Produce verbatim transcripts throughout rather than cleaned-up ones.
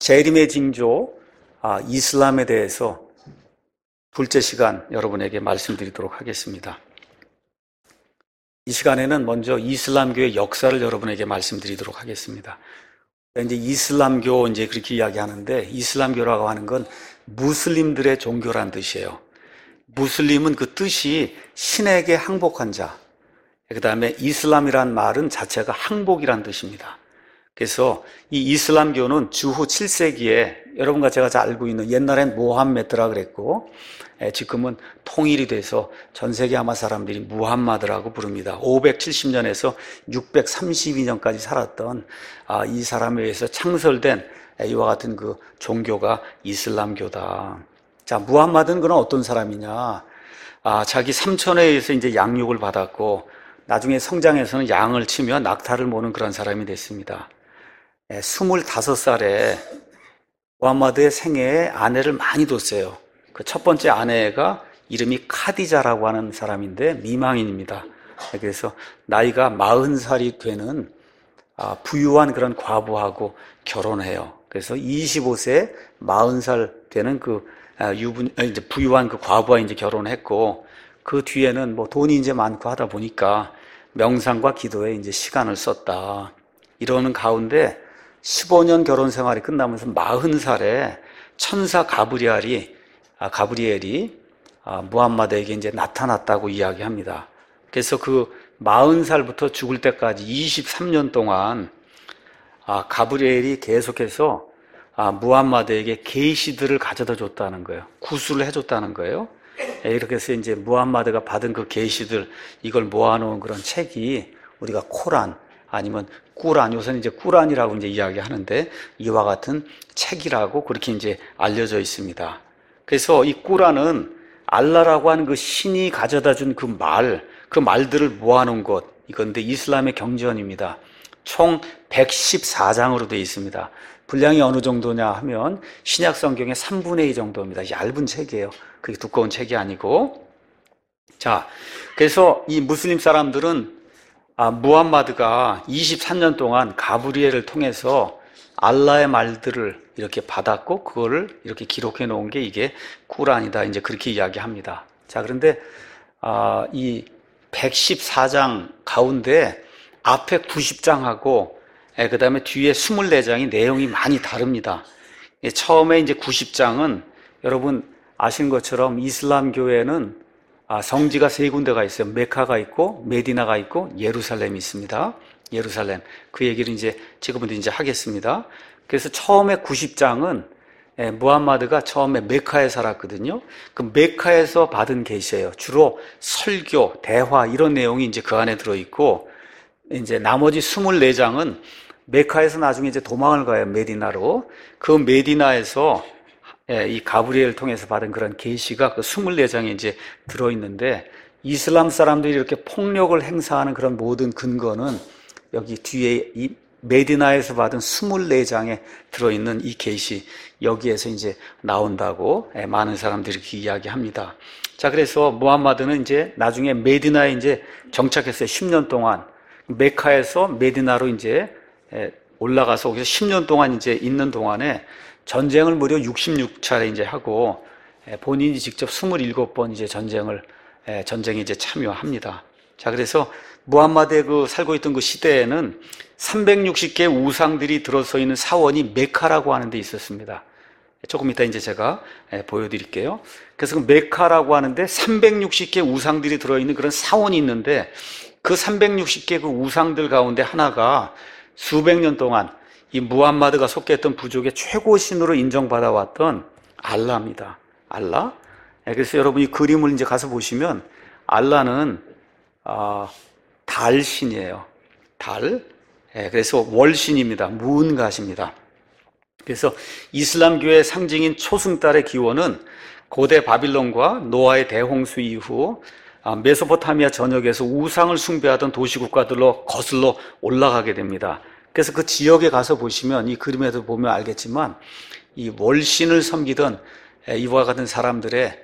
재림의 징조, 아, 이슬람에 대해서 둘째 시간 여러분에게 말씀드리도록 하겠습니다. 이 시간에는 먼저 이슬람교의 역사를 여러분에게 말씀드리도록 하겠습니다. 이제 이슬람교 이제 그렇게 이야기하는데, 이슬람교라고 하는 건 무슬림들의 종교란 뜻이에요. 무슬림은 그 뜻이 신에게 항복한 자. 그 다음에 이슬람이란 말은 자체가 항복이란 뜻입니다. 그래서 이 이슬람교는 주후 칠 세기에 여러분과 제가 잘 알고 있는, 옛날엔 모함메드라 그랬고 지금은 통일이 돼서 전 세계 아마 사람들이 무함마드라고 부릅니다. 오백칠십 년에서 육백삼십이 년까지 살았던 아, 이 사람에 의해서 창설된 이와 같은 그 종교가 이슬람교다. 자, 무함마드는 그는 어떤 사람이냐? 아, 자기 삼촌에 의해서 이제 양육을 받았고 나중에 성장해서는 양을 치며 낙타를 모는 그런 사람이 됐습니다. 예, 스물다섯 살에 무함마드의 생애에 아내를 많이 뒀어요. 그 첫 번째 아내가 이름이 카디자라고 하는 사람인데 미망인입니다. 그래서 나이가 마흔 살이 되는 부유한 그런 과부하고 결혼해요. 그래서 이십오 세 마흔 살 되는 그 유분 이제 부유한 그 과부와 이제 결혼했고, 그 뒤에는 뭐 돈이 이제 많고 하다 보니까 명상과 기도에 이제 시간을 썼다. 이러는 가운데 십오 년 결혼 생활이 끝나면서 마흔 살에 천사 가브리엘이 아, 가브리엘이 아, 무함마드에게 이제 나타났다고 이야기합니다. 그래서 그 마흔 살부터 죽을 때까지 이십삼 년 동안 아, 가브리엘이 계속해서 아, 무함마드에게 계시들을 가져다 줬다는 거예요. 구술을 해줬다는 거예요. 이렇게 해서 이제 무함마드가 받은 그 계시들, 이걸 모아놓은 그런 책이 우리가 코란 아니면 꾸란, 요새는 이제 꾸란이라고 이제 이야기하는데, 이와 같은 책이라고 그렇게 이제 알려져 있습니다. 그래서 이 꾸란은 알라라고 하는 그 신이 가져다 준 그 말, 그 말들을 모아놓은 것, 이건데 이슬람의 경전입니다. 총 백십사 장으로 되어 있습니다. 분량이 어느 정도냐 하면 신약 성경의 삼분의 이 정도입니다. 얇은 책이에요. 그게 두꺼운 책이 아니고. 자, 그래서 이 무슬림 사람들은 아, 무함마드가 이십삼 년 동안 가브리엘을 통해서 알라의 말들을 이렇게 받았고 그거를 이렇게 기록해 놓은 게 이게 꾸란이다, 이제 그렇게 이야기합니다. 자, 그런데 아, 이 백십사 장 가운데 앞에 구십 장하고 예, 그 다음에 뒤에 이십사 장이 내용이 많이 다릅니다. 예, 처음에 이제 구십 장은 여러분 아시는 것처럼 이슬람교에는 아, 성지가 세 군데가 있어요. 메카가 있고 메디나가 있고 예루살렘이 있습니다. 예루살렘. 그 얘기를 이제 지금부터 이제 하겠습니다. 그래서 처음에 구십 장은 예, 무함마드가 처음에 메카에 살았거든요. 그 메카에서 받은 계시예요. 주로 설교, 대화 이런 내용이 이제 그 안에 들어 있고, 이제 나머지 이십사 장은 메카에서 나중에 이제 도망을 가요. 메디나로. 그 메디나에서 예, 이 가브리엘을 통해서 받은 그런 계시가 그 이십사 장에 이제 들어 있는데, 이슬람 사람들이 이렇게 폭력을 행사하는 그런 모든 근거는 여기 뒤에 이 메디나에서 받은 이십사 장에 들어있는 이 계시, 여기에서 이제 나온다고 예, 많은 사람들이 이렇게 이야기합니다. 자, 그래서 무함마드는 이제 나중에 메디나에 이제 정착했어요. 십 년 동안. 메카에서 메디나로 이제 예, 올라가서 거기서 십 년 동안 이제 있는 동안에 전쟁을 무려 육십육 차례 이제 하고 예, 본인이 직접 이십칠 번 이제 전쟁을 예, 전쟁에 이제 참여합니다. 자, 그래서 무함마드의 그 살고 있던 그 시대에는 삼백육십 개의 우상들이 들어서 있는 사원이 메카라고 하는 데 있었습니다. 조금 이따 이제 제가 보여드릴게요. 그래서 그 메카라고 하는데 삼백육십 개 우상들이 들어있는 그런 사원이 있는데, 그 삼백육십 개 그 우상들 가운데 하나가 수백 년 동안 이 무함마드가 속했던 부족의 최고 신으로 인정받아왔던 알라입니다. 알라. 그래서 여러분이 그림을 이제 가서 보시면 알라는 어, 달신이에요. 달. 예, 그래서 월신입니다. 무은가십니다. 그래서 이슬람교의 상징인 초승달의 기원은 고대 바빌론과 노아의 대홍수 이후 메소포타미아 전역에서 우상을 숭배하던 도시국가들로 거슬러 올라가게 됩니다. 그래서 그 지역에 가서 보시면, 이 그림에도 보면 알겠지만, 이 월신을 섬기던 이와 같은 사람들의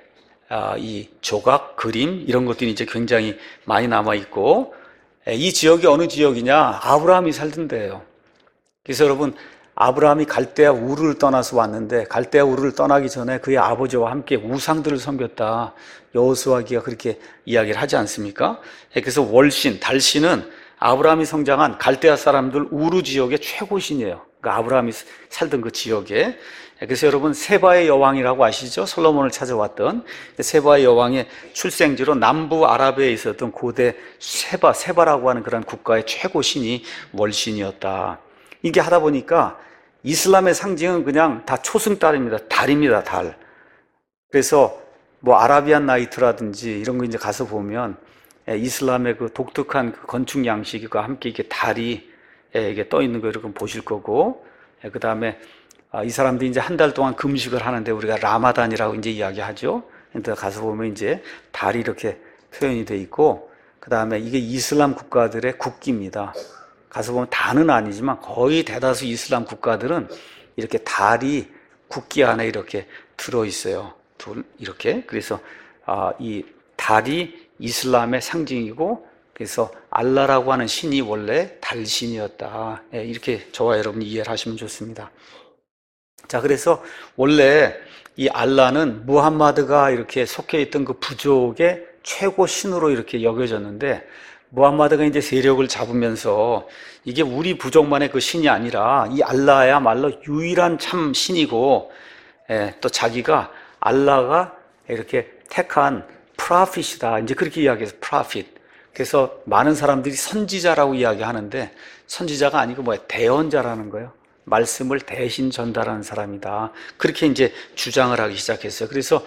이 조각, 그림 이런 것들이 이제 굉장히 많이 남아 있고, 이 지역이 어느 지역이냐? 아브라함이 살던 데예요. 그래서 여러분, 아브라함이 갈대아 우르를 떠나서 왔는데 갈대아 우르를 떠나기 전에 그의 아버지와 함께 우상들을 섬겼다. 여호수아기가 그렇게 이야기를 하지 않습니까? 그래서 월신, 달신은 아브라함이 성장한 갈대아 사람들 우르 지역의 최고 신이에요. 그러니까 아브라함이 살던 그 지역에. 그래서 여러분 세바의 여왕이라고 아시죠? 솔로몬을 찾아왔던 세바의 여왕의 출생지로 남부 아라비아에 있었던 고대 세바, 세바라고 하는 그런 국가의 최고 신이 월신이었다. 이게 하다 보니까 이슬람의 상징은 그냥 다 초승달입니다. 달입니다, 달. 그래서 뭐 아라비안 나이트라든지 이런 거 이제 가서 보면 이슬람의 그 독특한 그 건축 양식과 함께 이게 달이 이게 떠 있는 거 이렇게 보실 거고, 그 다음에 이 사람들이 이제 한 달 동안 금식을 하는데 우리가 라마단이라고 이제 이야기하죠. 근데 가서 보면 이제 달이 이렇게 표현이 돼 있고, 그 다음에 이게 이슬람 국가들의 국기입니다. 가서 보면 다는 아니지만 거의 대다수 이슬람 국가들은 이렇게 달이 국기 안에 이렇게 들어 있어요. 둘 이렇게. 그래서 아, 이 달이 이슬람의 상징이고, 그래서 알라라고 하는 신이 원래 달신이었다. 예, 이렇게 저와 여러분이 이해를 하시면 좋습니다. 자, 그래서 원래 이 알라는 무함마드가 이렇게 속해 있던 그 부족의 최고 신으로 이렇게 여겨졌는데, 무함마드가 이제 세력을 잡으면서 이게 우리 부족만의 그 신이 아니라 이 알라야말로 유일한 참 신이고, 예, 또 자기가 알라가 이렇게 택한 프라핏이다. 이제 그렇게 이야기해서 프라핏. 그래서 많은 사람들이 선지자라고 이야기하는데 선지자가 아니고 뭐야 대언자라는 거예요. 말씀을 대신 전달하는 사람이다. 그렇게 이제 주장을 하기 시작했어요. 그래서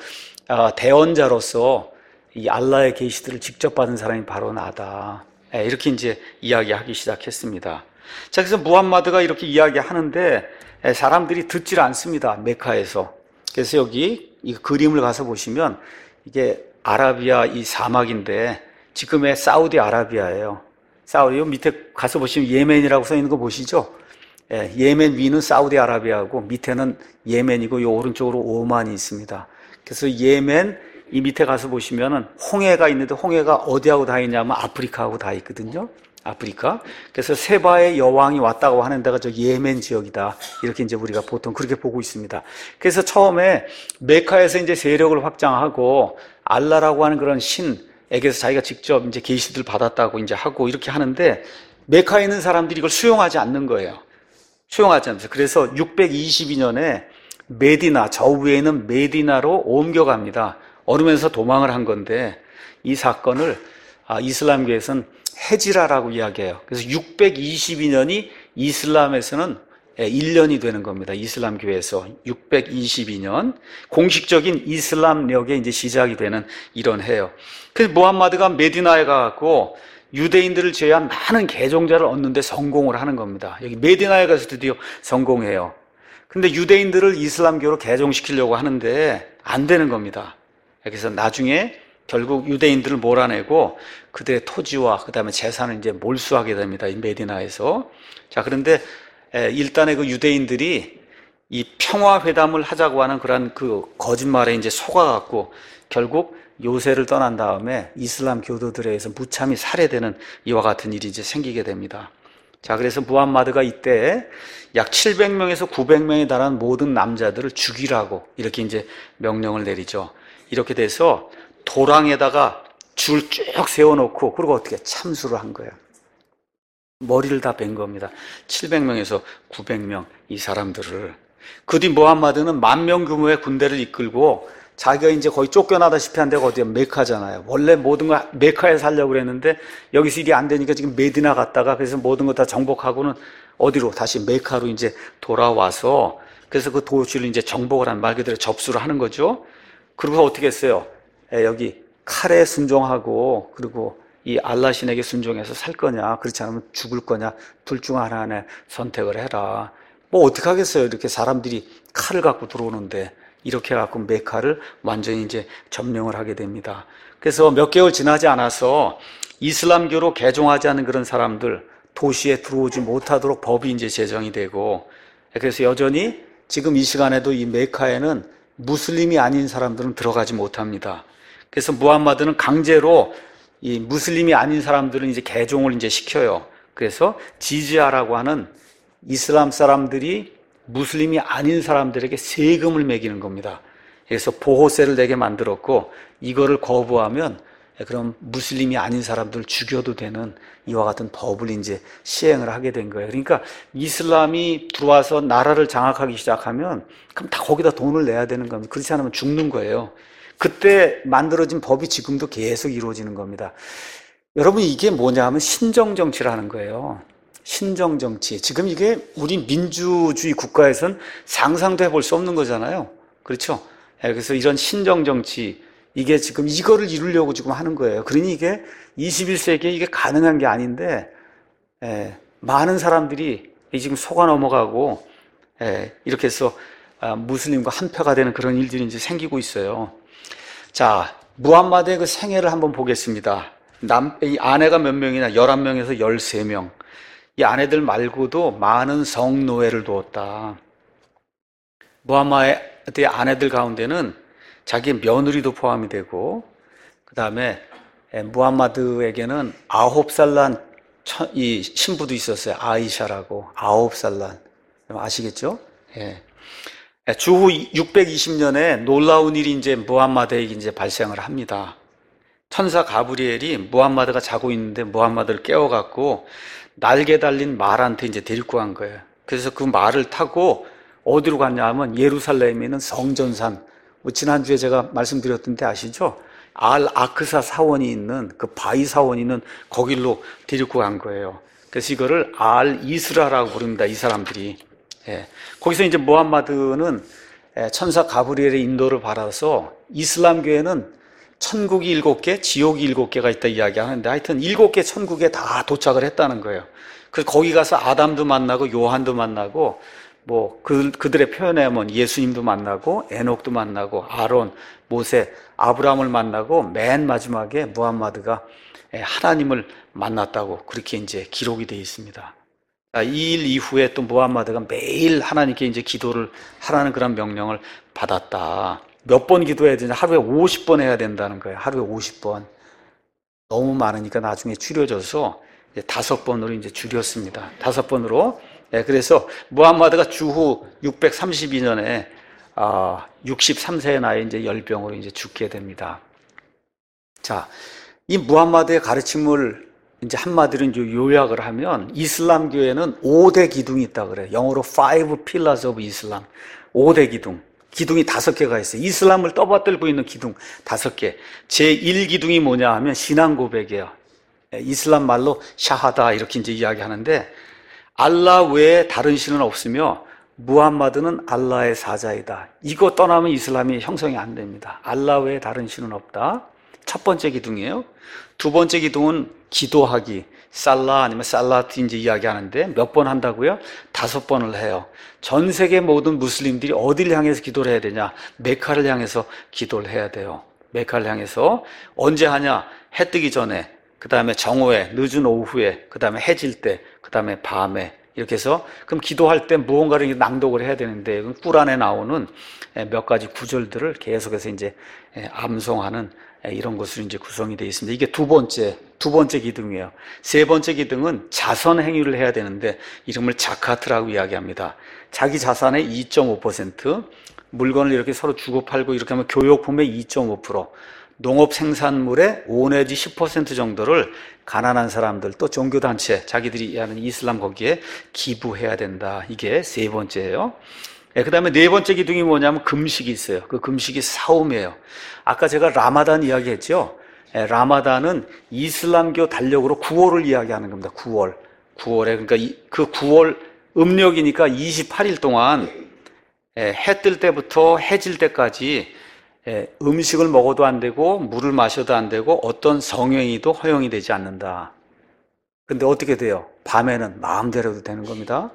대언자로서 이 알라의 계시들을 직접 받은 사람이 바로 나다. 이렇게 이제 이야기하기 시작했습니다. 자, 그래서 무함마드가 이렇게 이야기하는데 사람들이 듣질 않습니다. 메카에서. 그래서 여기 이 그림을 가서 보시면 이게 아라비아 이 사막인데 지금의 사우디 아라비아예요. 사우디 밑에 가서 보시면 예멘이라고 써 있는 거 보시죠? 예, 예멘 위는 사우디 아라비아고 밑에는 예멘이고 요 오른쪽으로 오만이 있습니다. 그래서 예멘 이 밑에 가서 보시면은 홍해가 있는데 홍해가 어디하고 다 있냐면 아프리카하고 다 있거든요. 아프리카. 그래서 세바의 여왕이 왔다고 하는 데가 저 예멘 지역이다. 이렇게 이제 우리가 보통 그렇게 보고 있습니다. 그래서 처음에 메카에서 이제 세력을 확장하고 알라라고 하는 그런 신에게서 자기가 직접 이제 계시들 받았다고 이제 하고 이렇게 하는데 메카에 있는 사람들이 이걸 수용하지 않는 거예요. 수용하지 않면서. 그래서 육백이십이 년에 메디나, 저 위에 있는 메디나로 옮겨갑니다. 얼으면서 도망을 한 건데 이 사건을 이슬람교에서는 헤지라라고 이야기해요. 그래서 육백이십이 년이 이슬람에서는 일 년이 되는 겁니다. 이슬람교에서 육백이십이 년 공식적인 이슬람력의 이제 시작이 되는 이런 해요. 그래서 무함마드가 메디나에 가고 유대인들을 제외한 많은 개종자를 얻는데 성공을 하는 겁니다. 여기 메디나에 가서 드디어 성공해요. 근데 유대인들을 이슬람교로 개종시키려고 하는데 안 되는 겁니다. 그래서 나중에 결국 유대인들을 몰아내고 그들의 토지와 그 다음에 재산을 이제 몰수하게 됩니다. 이 메디나에서. 자, 그런데 일단의 그 유대인들이 이 평화회담을 하자고 하는 그런 그 거짓말에 이제 속아갖고 결국 요새를 떠난 다음에 이슬람 교도들에 의해서 무참히 살해되는 이와 같은 일이 이제 생기게 됩니다. 자, 그래서 무함마드가 이때 약 칠백 명에서 구백 명에 달하는 모든 남자들을 죽이라고 이렇게 이제 명령을 내리죠. 이렇게 돼서 도랑에다가 줄 쭉 세워놓고 그리고 어떻게 참수를 한 거예요. 머리를 다 벤 겁니다. 칠백 명에서 구백 명 이 사람들을. 그 뒤 무함마드는 만 명 규모의 군대를 이끌고 자기가 이제 거의 쫓겨나다시피 한 데가 어디야? 메카잖아요. 원래 모든 걸 메카에 살려고 그랬는데 여기서 일이 안 되니까 지금 메디나 갔다가 그래서 모든 거 다 정복하고는 어디로? 다시 메카로 이제 돌아와서 그래서 그 도시를 이제 정복을 한 말 그대로 접수를 하는 거죠. 그리고 어떻게 했어요? 에, 여기 칼에 순종하고 그리고 이 알라 신에게 순종해서 살 거냐 그렇지 않으면 죽을 거냐 둘 중 하나에 선택을 해라. 뭐 어떻게 하겠어요? 이렇게 사람들이 칼을 갖고 들어오는데 이렇게 해갖고 메카를 완전히 이제 점령을 하게 됩니다. 그래서 몇 개월 지나지 않아서 이슬람교로 개종하지 않은 그런 사람들 도시에 들어오지 못하도록 법이 이제 제정이 되고 그래서 여전히 지금 이 시간에도 이 메카에는 무슬림이 아닌 사람들은 들어가지 못합니다. 그래서 무함마드는 강제로 이 무슬림이 아닌 사람들은 이제 개종을 이제 시켜요. 그래서 지지아라고 하는 이슬람 사람들이 무슬림이 아닌 사람들에게 세금을 매기는 겁니다. 그래서 보호세를 내게 만들었고 이거를 거부하면 그럼 무슬림이 아닌 사람들 죽여도 되는 이와 같은 법을 이제 시행을 하게 된 거예요. 그러니까 이슬람이 들어와서 나라를 장악하기 시작하면 그럼 다 거기다 돈을 내야 되는 겁니다. 그렇지 않으면 죽는 거예요. 그때 만들어진 법이 지금도 계속 이루어지는 겁니다. 여러분, 이게 뭐냐 하면 신정정치라는 거예요. 신정정치. 지금 이게 우리 민주주의 국가에선 상상도 해볼 수 없는 거잖아요. 그렇죠? 그래서 이런 신정정치, 이게 지금 이거를 이루려고 지금 하는 거예요. 그러니 이게 이십일 세기에 이게 가능한 게 아닌데, 에, 많은 사람들이 지금 속아 넘어가고, 에, 이렇게 해서 아, 무슬림과 한패가 되는 그런 일들이 이제 생기고 있어요. 자, 무함마드의 그 생애를 한번 보겠습니다. 남, 이 아내가 몇 명이나? 열한 명에서 열세 명. 이 아내들 말고도 많은 성노예를 두었다. 무함마드의 아내들 가운데는 자기 며느리도 포함이 되고, 그 다음에 무함마드에게는 아홉 살 난 이 신부도 있었어요. 아이샤라고. 아홉 살 난. 아시겠죠? 예. 주후 육백이십 년에 놀라운 일이 이제 무함마드에게 이제 발생을 합니다. 천사 가브리엘이 무함마드가 자고 있는데 무함마드를 깨워갖고 날개 달린 말한테 이제 데리고 간 거예요. 그래서 그 말을 타고 어디로 갔냐 하면 예루살렘에 있는 성전산, 뭐 지난주에 제가 말씀드렸던데 아시죠? 알 아크사 사원이 있는 그 바위 사원이 있는 거길로 데리고 간 거예요. 그래서 이거를 알 이스라라고 부릅니다. 이 사람들이. 예. 거기서 이제 무함마드는 천사 가브리엘의 인도를 받아서 이슬람교에는 천국이 일곱 개, 지옥이 일곱 개가 있다 이야기하는데 하여튼 일곱 개 천국에 다 도착을 했다는 거예요. 그래서 거기 가서 아담도 만나고 요한도 만나고 뭐 그, 그들의 표현에 하면 예수님도 만나고 에녹도 만나고 아론, 모세, 아브라함을 만나고 맨 마지막에 무함마드가 하나님을 만났다고 그렇게 이제 기록이 되어 있습니다. 이 일 이후에 또 무함마드가 매일 하나님께 이제 기도를 하라는 그런 명령을 받았다. 몇 번 기도해야 되냐? 하루에 오십 번 해야 된다는 거예요. 하루에 오십 번. 너무 많으니까 나중에 줄여져서 이제 다섯 번으로 이제 줄였습니다. 다섯 번으로. 네, 그래서 무함마드가 주후 육백삼십이 년에 아, 육십삼 세의 나이에 이제 열병으로 이제 죽게 됩니다. 자, 이 무함마드의 가르침을 이제 한마디로 요약을 하면 이슬람교에는 오 대 기둥이 있다 그래요. 영어로 five pillars of Islam. 오 대 기둥. 기둥이 다섯 개가 있어요. 이슬람을 떠받들고 있는 기둥 다섯 개. 제일 기둥이 뭐냐 하면 신앙 고백이에요. 이슬람 말로 샤하다 이렇게 이제 이야기하는데 알라 외에 다른 신은 없으며 무함마드는 알라의 사자이다. 이거 떠나면 이슬람이 형성이 안 됩니다. 알라 외에 다른 신은 없다. 첫 번째 기둥이에요. 두 번째 기둥은 기도하기. 살라 아니면 살라트 이제 이야기하는데 몇 번 한다고요? 다섯 번을 해요. 전 세계 모든 무슬림들이 어디를 향해서 기도를 해야 되냐? 메카를 향해서 기도를 해야 돼요. 메카를 향해서 언제 하냐? 해 뜨기 전에, 그 다음에 정오에, 늦은 오후에, 그 다음에 해질 때, 그 다음에 밤에 이렇게 해서 그럼 기도할 때 무언가를 낭독을 해야 되는데 꿀안에 나오는 몇 가지 구절들을 계속해서 이제 암송하는 이런 것으로 이제 구성이 되어 있습니다. 이게 두 번째, 두 번째 기둥이에요. 세 번째 기둥은 자선 행위를 해야 되는데 이름을 자카트라고 이야기합니다. 자기 자산의 이 점 오 퍼센트, 물건을 이렇게 서로 주고 팔고 이렇게 하면 교육품의 이 점 오 퍼센트, 농업 생산물의 오 내지 십 퍼센트 정도를 가난한 사람들 또 종교단체, 자기들이 하는 이슬람 거기에 기부해야 된다. 이게 세 번째예요. 네, 그 다음에 네 번째 기둥이 뭐냐면 금식이 있어요. 그 금식이 사움이에요. 아까 제가 라마단 이야기했죠. 네, 라마단은 이슬람교 달력으로 구월을 이야기하는 겁니다. 구월. 구월에 그러니까 이, 그 구월 음력이니까 이십팔 일 동안 네, 해 뜰 때부터 해질 때까지 네, 음식을 먹어도 안 되고 물을 마셔도 안 되고 어떤 성행위도 허용이 되지 않는다. 근데 어떻게 돼요? 밤에는 마음대로도 되는 겁니다.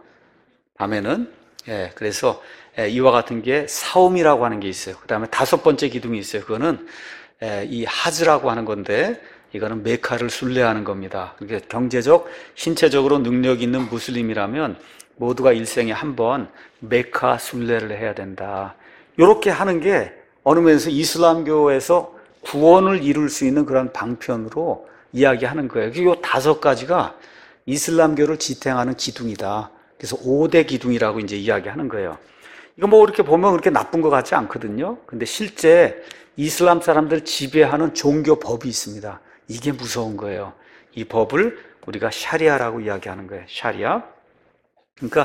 밤에는. 예, 그래서 예, 이와 같은 게 사움이라고 하는 게 있어요. 그 다음에 다섯 번째 기둥이 있어요. 그거는 예, 이 하즈라고 하는 건데 이거는 메카를 순례하는 겁니다. 그러니까 경제적, 신체적으로 능력 있는 무슬림이라면 모두가 일생에 한 번 메카 순례를 해야 된다. 이렇게 하는 게 어느 면에서 이슬람교에서 구원을 이룰 수 있는 그런 방편으로 이야기하는 거예요. 이 다섯 가지가 이슬람교를 지탱하는 기둥이다. 그래서 오 대 기둥이라고 이제 이야기하는 거예요. 이거 뭐 이렇게 보면 그렇게 나쁜 것 같지 않거든요. 근데 실제 이슬람 사람들 지배하는 종교 법이 있습니다. 이게 무서운 거예요. 이 법을 우리가 샤리아라고 이야기하는 거예요. 샤리아. 그러니까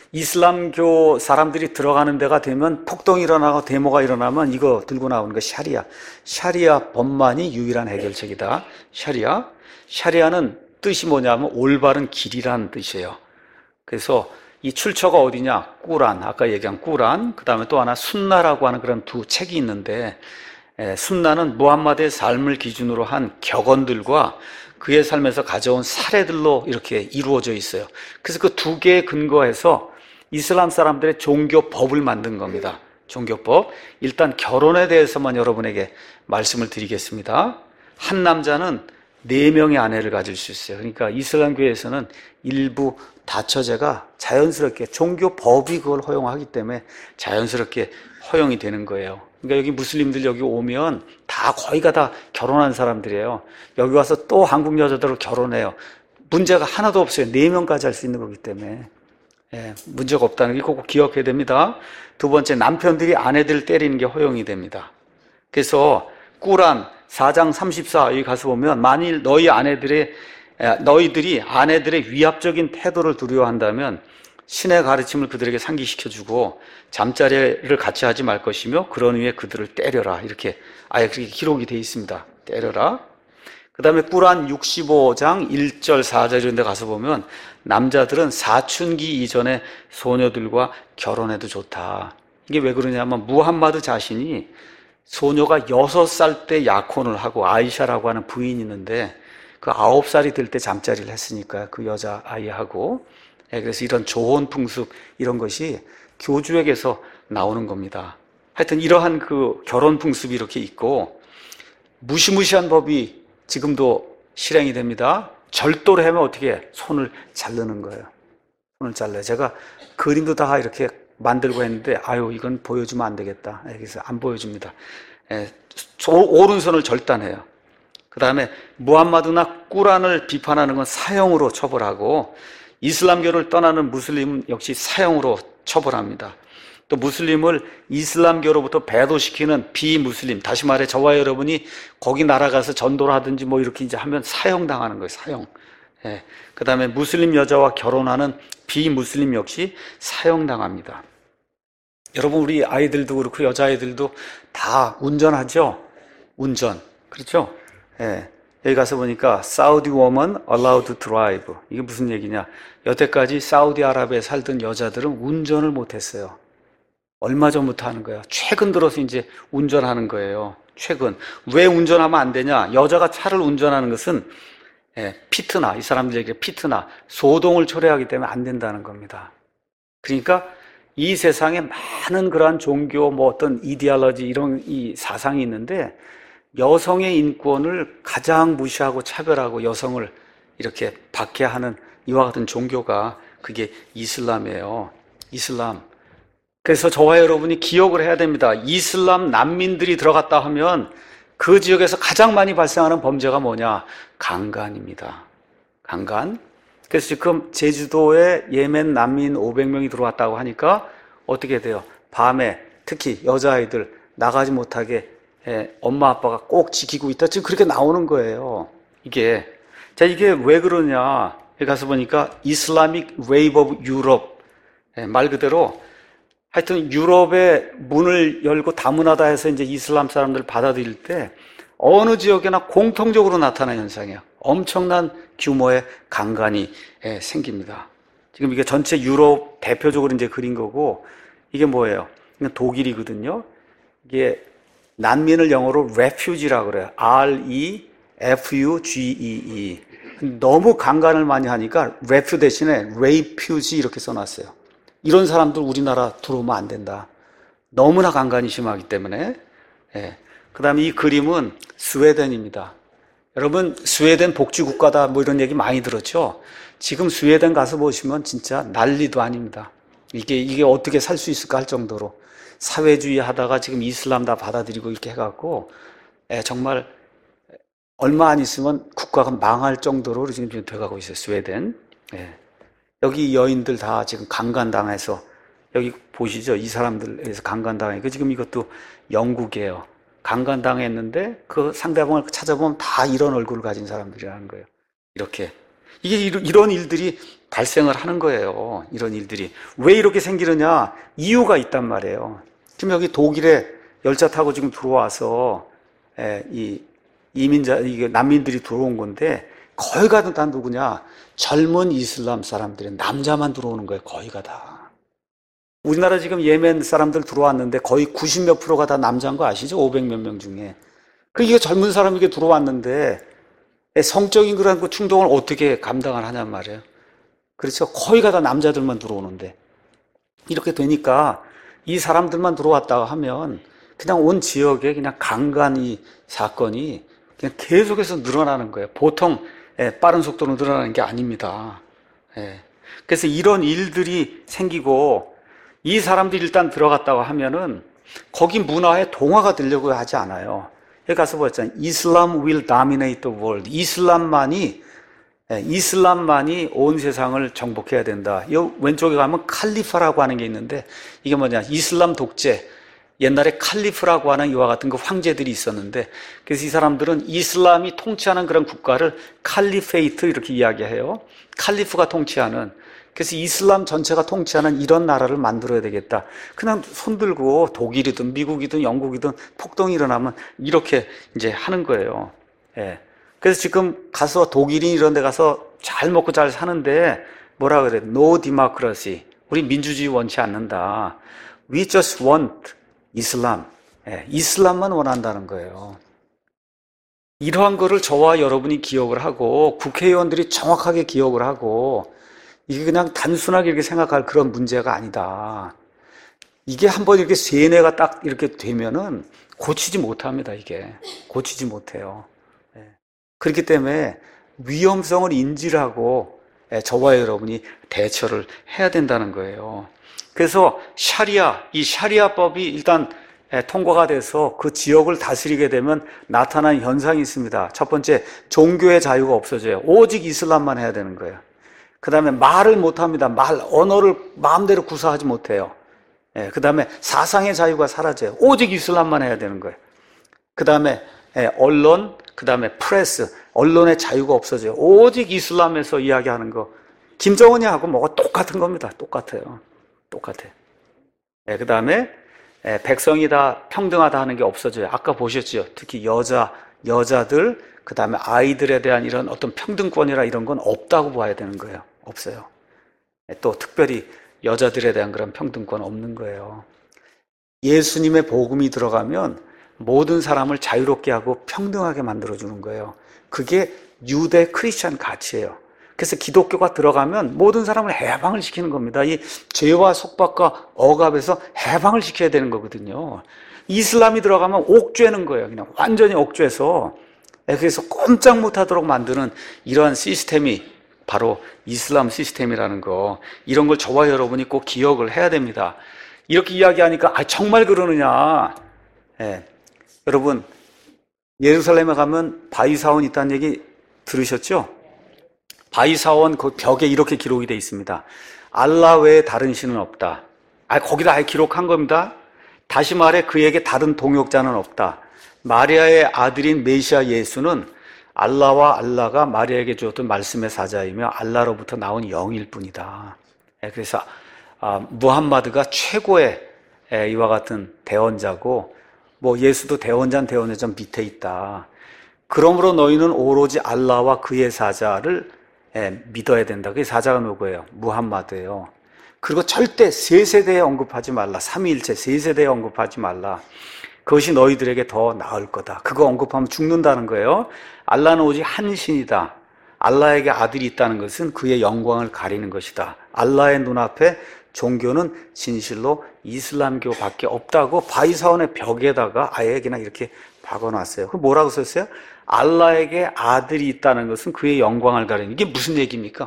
이슬람교 사람들이 들어가는 데가 되면 폭동이 일어나고 데모가 일어나면 이거 들고 나오는 거 샤리아. 샤리아 법만이 유일한 해결책이다. 샤리아. 샤리아는 뜻이 뭐냐면 올바른 길이라는 뜻이에요. 그래서 이 출처가 어디냐? 꾸란, 아까 얘기한 꾸란, 그 다음에 또 하나 순나라고 하는 그런 두 책이 있는데, 에, 순나는 무함마드의 삶을 기준으로 한 격언들과 그의 삶에서 가져온 사례들로 이렇게 이루어져 있어요. 그래서 그 두 개에 근거해서 이슬람 사람들의 종교법을 만든 겁니다. 종교법. 일단 결혼에 대해서만 여러분에게 말씀을 드리겠습니다. 한 남자는 네 명의 아내를 가질 수 있어요. 그러니까 이슬람교에서는 일부 다처제가 자연스럽게 종교법이 그걸 허용하기 때문에 자연스럽게 허용이 되는 거예요. 그러니까 여기 무슬림들 여기 오면 다 거의가 다 결혼한 사람들이에요. 여기 와서 또 한국 여자들을 결혼해요. 문제가 하나도 없어요. 네 명까지 할 수 있는 거기 때문에. 예, 문제가 없다는 게 꼭 기억해야 됩니다. 두 번째, 남편들이 아내들을 때리는 게 허용이 됩니다. 그래서 꾸란 사 장 삼십사 여기 가서 보면 만일 너희 아내들의 너희들이 아내들의 위압적인 태도를 두려워한다면 신의 가르침을 그들에게 상기시켜주고 잠자리를 같이 하지 말 것이며 그런 후에 그들을 때려라. 이렇게 아예 그렇게 기록이 되어 있습니다. 때려라. 그 다음에 꾸란 육십오 장 일 절 사 절 이런 데 가서 보면 남자들은 사춘기 이전에 소녀들과 결혼해도 좋다. 이게 왜 그러냐면 무함마드 자신이 소녀가 여섯 살 때 약혼을 하고 아이샤라고 하는 부인이 있는데 그 아홉 살이 될 때 잠자리를 했으니까 그 여자 아이하고. 그래서 이런 조혼 풍습 이런 것이 교주에게서 나오는 겁니다. 하여튼 이러한 그 결혼 풍습이 이렇게 있고 무시무시한 법이 지금도 실행이 됩니다. 절도를 하면 어떻게 해? 손을 자르는 거예요. 손을 잘라요. 제가 그림도 다 이렇게 만들고 했는데 아유 이건 보여주면 안 되겠다. 그래서 안 보여줍니다. 예, 오른손을 절단해요. 그 다음에 무함마드나 꾸란을 비판하는 건 사형으로 처벌하고 이슬람교를 떠나는 무슬림 역시 사형으로 처벌합니다. 또 무슬림을 이슬람교로부터 배도시키는 비무슬림, 다시 말해 저와 여러분이 거기 날아가서 전도를 하든지 뭐 이렇게 이제 하면 사형당하는 거예요. 사형. 예. 그 다음에 무슬림 여자와 결혼하는 비무슬림 역시 사형당합니다. 여러분 우리 아이들도 그렇고 여자아이들도 다 운전하죠? 운전. 그렇죠? 예. 여기 가서 보니까 사우디 woman allowed to drive. 이게 무슨 얘기냐? 여태까지 사우디아라비아에 살던 여자들은 운전을 못했어요. 얼마 전부터 하는 거야. 최근 들어서 이제 운전하는 거예요. 최근. 왜 운전하면 안 되냐? 여자가 차를 운전하는 것은 예, 피트나, 이 사람들에게 피트나, 소동을 초래하기 때문에 안 된다는 겁니다. 그러니까 이 세상에 많은 그러한 종교, 뭐 어떤 이데올로지 이런 이 사상이 있는데 여성의 인권을 가장 무시하고 차별하고 여성을 이렇게 박해하는 이와 같은 종교가 그게 이슬람이에요. 이슬람. 그래서 저와 여러분이 기억을 해야 됩니다. 이슬람 난민들이 들어갔다 하면 그 지역에서 가장 많이 발생하는 범죄가 뭐냐? 강간입니다. 강간. 그래서 지금 제주도에 예멘 난민 오백 명이 들어왔다고 하니까 어떻게 돼요? 밤에 특히 여자아이들 나가지 못하게 예, 엄마 아빠가 꼭 지키고 있다. 지금 그렇게 나오는 거예요. 이게. 자, 이게 왜 그러냐. 여기 가서 보니까 이슬라믹 웨이브 오브 유럽. 예, 말 그대로 하여튼 유럽의 문을 열고 다문화다 해서 이제 이슬람 사람들을 받아들일 때 어느 지역에나 공통적으로 나타나는 현상이에요. 엄청난 규모의 강간이 예, 생깁니다. 지금 이게 전체 유럽 대표적으로 이제 그린 거고 이게 뭐예요? 이건 독일이거든요. 이게 난민을 영어로 refuge라고 그래요. 알 이 에프 유 지 이 이. 너무 강간을 많이 하니까 refu 대신에 refugee 이렇게 써놨어요. 이런 사람들 우리나라 들어오면 안 된다. 너무나 강간이 심하기 때문에. 예. 그 다음에 이 그림은 스웨덴입니다. 여러분 스웨덴 복지국가다 뭐 이런 얘기 많이 들었죠? 지금 스웨덴 가서 보시면 진짜 난리도 아닙니다. 이게, 이게 어떻게 살 수 있을까 할 정도로. 사회주의 하다가 지금 이슬람 다 받아들이고 이렇게 해갖고, 예, 정말 얼마 안 있으면 국가가 망할 정도로 지금 돼가고 있어요, 스웨덴. 예. 여기 여인들 다 지금 강간당해서, 여기 보시죠. 이 사람들에서 강간당해서, 지금 이것도 영국이에요. 강간당했는데 그 상대방을 찾아보면 다 이런 얼굴을 가진 사람들이라는 거예요. 이렇게. 이게 이런 일들이 발생을 하는 거예요. 이런 일들이. 왜 이렇게 생기느냐? 이유가 있단 말이에요. 지금 여기 독일에 열차 타고 지금 들어와서 이 이민자, 이게 난민들이 들어온 건데 거의가 다 누구냐? 젊은 이슬람 사람들이, 남자만 들어오는 거예요. 거의가 다. 우리나라 지금 예멘 사람들 들어왔는데 거의 구십 몇 프로가 다 남자인 거 아시죠? 오백 몇 명 중에. 그러니까 젊은 사람이 이게 들어왔는데 성적인 그런 그 충동을 어떻게 감당을 하냔 말이에요. 그렇죠? 거의가 다 남자들만 들어오는데. 이렇게 되니까 이 사람들만 들어왔다가 하면 그냥 온 지역에 그냥 강간이 사건이 그냥 계속해서 늘어나는 거예요. 보통 빠른 속도로 늘어나는 게 아닙니다. 그래서 이런 일들이 생기고, 이 사람들이 일단 들어갔다고 하면은 거기 문화에 동화가 되려고 하지 않아요. 여기 가서 보였잖아요. Islam will dominate the world. 이슬람만이 이슬람만이 온 세상을 정복해야 된다. 이 왼쪽에 가면 칼리파라고 하는 게 있는데, 이게 뭐냐? 이슬람 독재. 옛날에 칼리프라고 하는 이와 같은 그 황제들이 있었는데, 그래서 이 사람들은 이슬람이 통치하는 그런 국가를 칼리페이트 이렇게 이야기해요. 칼리프가 통치하는. 그래서 이슬람 전체가 통치하는 이런 나라를 만들어야 되겠다. 그냥 손들고 독일이든 미국이든 영국이든 폭동이 일어나면 이렇게 이제 하는 거예요. 예. 그래서 지금 가서 독일인 이런 데 가서 잘 먹고 잘 사는데 뭐라 그래? No democracy. 우리 민주주의 원치 않는다. We just want 이슬람. 예. 이슬람만 원한다는 거예요. 이러한 거를 저와 여러분이 기억을 하고, 국회의원들이 정확하게 기억을 하고, 이게 그냥 단순하게 이렇게 생각할 그런 문제가 아니다. 이게 한번 이렇게 세뇌가 딱 이렇게 되면은 고치지 못합니다, 이게. 고치지 못해요. 그렇기 때문에 위험성을 인지를 하고 저와 여러분이 대처를 해야 된다는 거예요. 그래서 샤리아, 이 샤리아법이 일단 통과가 돼서 그 지역을 다스리게 되면 나타난 현상이 있습니다. 첫 번째, 종교의 자유가 없어져요. 오직 이슬람만 해야 되는 거예요. 그 다음에 말을 못합니다. 말, 언어를 마음대로 구사하지 못해요. 예, 그 다음에 사상의 자유가 사라져요. 오직 이슬람만 해야 되는 거예요. 그 다음에 예, 언론, 그 다음에 프레스, 언론의 자유가 없어져요. 오직 이슬람에서 이야기하는 거. 김정은이 하고 뭐가 똑같은 겁니다. 똑같아요. 똑같아요. 예, 그 다음에 예, 백성이 다 평등하다 하는 게 없어져요. 아까 보셨죠? 특히 여자, 여자들, 그 다음에 아이들에 대한 이런 어떤 평등권이라 이런 건 없다고 봐야 되는 거예요. 없어요. 또 특별히 여자들에 대한 그런 평등권 없는 거예요. 예수님의 복음이 들어가면 모든 사람을 자유롭게 하고 평등하게 만들어주는 거예요. 그게 유대 크리스찬 가치예요. 그래서 기독교가 들어가면 모든 사람을 해방을 시키는 겁니다. 이 죄와 속박과 억압에서 해방을 시켜야 되는 거거든요. 이슬람이 들어가면 옥죄는 거예요. 그냥 완전히 옥죄서. 그래서 꼼짝 못하도록 만드는 이러한 시스템이 바로 이슬람 시스템이라는 거, 이런 걸 저와 여러분이 꼭 기억을 해야 됩니다. 이렇게 이야기하니까 아 정말 그러느냐. 예. 여러분 예루살렘에 가면 바위사원 있다는 얘기 들으셨죠? 바위사원 그 벽에 이렇게 기록이 되어 있습니다. 알라 외에 다른 신은 없다. 아 거기다 아예 기록한 겁니다. 다시 말해 그에게 다른 동역자는 없다. 마리아의 아들인 메시아 예수는 알라와 알라가 마리아에게 주었던 말씀의 사자이며 알라로부터 나온 영일 뿐이다. 그래서 무함마드가 최고의 이와 같은 대언자고, 뭐 예수도 대언자는 대언자 좀 밑에 있다. 그러므로 너희는 오로지 알라와 그의 사자를 믿어야 된다. 그 사자가 누구예요? 무함마드예요. 그리고 절대 세 세대에 언급하지 말라. 삼위일체 세 세대에 언급하지 말라. 그것이 너희들에게 더 나을 거다. 그거 언급하면 죽는다는 거예요. 알라는 오직 한 신이다. 알라에게 아들이 있다는 것은 그의 영광을 가리는 것이다. 알라의 눈앞에 종교는 진실로 이슬람교밖에 없다고 바위사원의 벽에다가 아예 그냥 이렇게 박아놨어요. 그럼 뭐라고 썼어요? 알라에게 아들이 있다는 것은 그의 영광을 가리는, 이게 무슨 얘기입니까?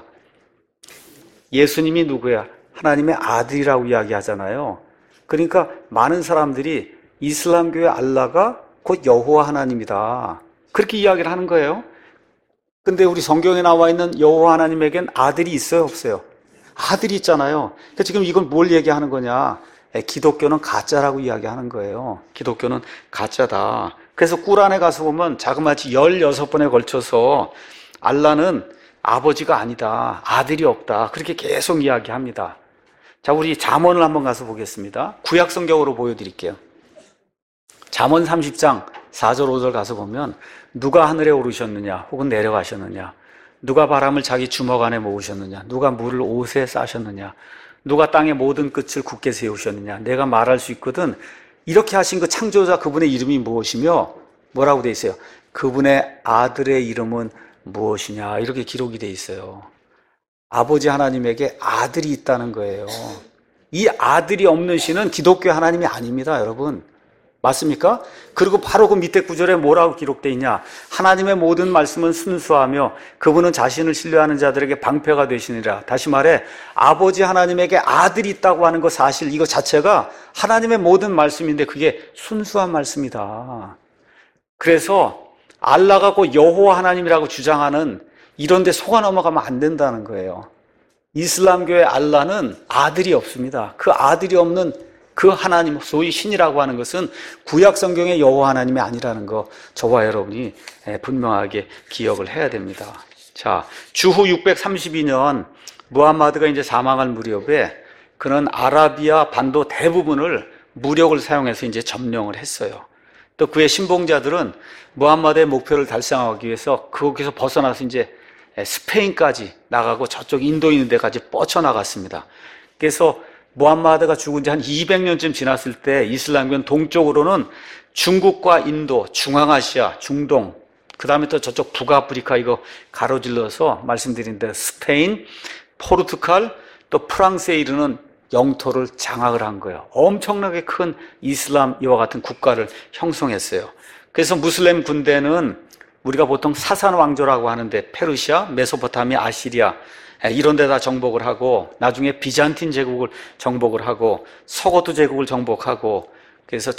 예수님이 누구야? 하나님의 아들이라고 이야기하잖아요. 그러니까 많은 사람들이 이슬람교의 알라가 곧 여호와 하나님이다, 그렇게 이야기를 하는 거예요. 근데 우리 성경에 나와 있는 여호와 하나님에겐 아들이 있어요, 없어요? 아들이 있잖아요. 그러니까 지금 이건 뭘 얘기하는 거냐? 기독교는 가짜라고 이야기하는 거예요. 기독교는 가짜다. 그래서 꾸란에 가서 보면 자그마치 열여섯 번에 걸쳐서 알라는 아버지가 아니다, 아들이 없다, 그렇게 계속 이야기합니다. 자, 우리 잠언을 한번 가서 보겠습니다. 구약 성경으로 보여드릴게요. 잠언 삼십 장 사 절 오 절 가서 보면 누가 하늘에 오르셨느냐 혹은 내려가셨느냐, 누가 바람을 자기 주먹 안에 모으셨느냐, 누가 물을 옷에 싸셨느냐, 누가 땅의 모든 끝을 굳게 세우셨느냐. 내가 말할 수 있거든. 이렇게 하신 그 창조자 그분의 이름이 무엇이며 뭐라고 돼 있어요? 그분의 아들의 이름은 무엇이냐, 이렇게 기록이 돼 있어요. 아버지 하나님에게 아들이 있다는 거예요. 이 아들이 없는 신은 기독교 하나님이 아닙니다, 여러분. 맞습니까? 그리고 바로 그 밑에 구절에 뭐라고 기록되어 있냐? 하나님의 모든 말씀은 순수하며 그분은 자신을 신뢰하는 자들에게 방패가 되시니라. 다시 말해 아버지 하나님에게 아들이 있다고 하는 것, 사실 이거 자체가 하나님의 모든 말씀인데 그게 순수한 말씀이다. 그래서 알라가 곧 여호와 하나님이라고 주장하는 이런 데 속아 넘어가면 안 된다는 거예요. 이슬람교의 알라는 아들이 없습니다. 그 아들이 없는 그 하나님, 소위 신이라고 하는 것은 구약 성경의 여호와 하나님이 아니라는 거, 저와 여러분이 분명하게 기억을 해야 됩니다. 자, 주후 육백삼십이 년 무함마드가 이제 사망할 무렵에 그는 아라비아 반도 대부분을 무력을 사용해서 이제 점령을 했어요. 또 그의 신봉자들은 무함마드의 목표를 달성하기 위해서 거기서 벗어나서 이제 스페인까지 나가고 저쪽 인도 있는 데까지 뻗쳐나갔습니다. 그래서 무함마드가 죽은 지 한 이백 년쯤 지났을 때 이슬람교는 동쪽으로는 중국과 인도, 중앙아시아, 중동, 그 다음에 또 저쪽 북아프리카 이거 가로질러서 말씀드린 대로 스페인, 포르투갈, 또 프랑스에 이르는 영토를 장악을 한 거예요. 엄청나게 큰 이슬람 이와 같은 국가를 형성했어요. 그래서 무슬림 군대는 우리가 보통 사산 왕조라고 하는데 페르시아, 메소포타미아, 아시리아 이런 데다 정복을 하고 나중에 비잔틴 제국을 정복을 하고 서고트 제국을 정복하고, 그래서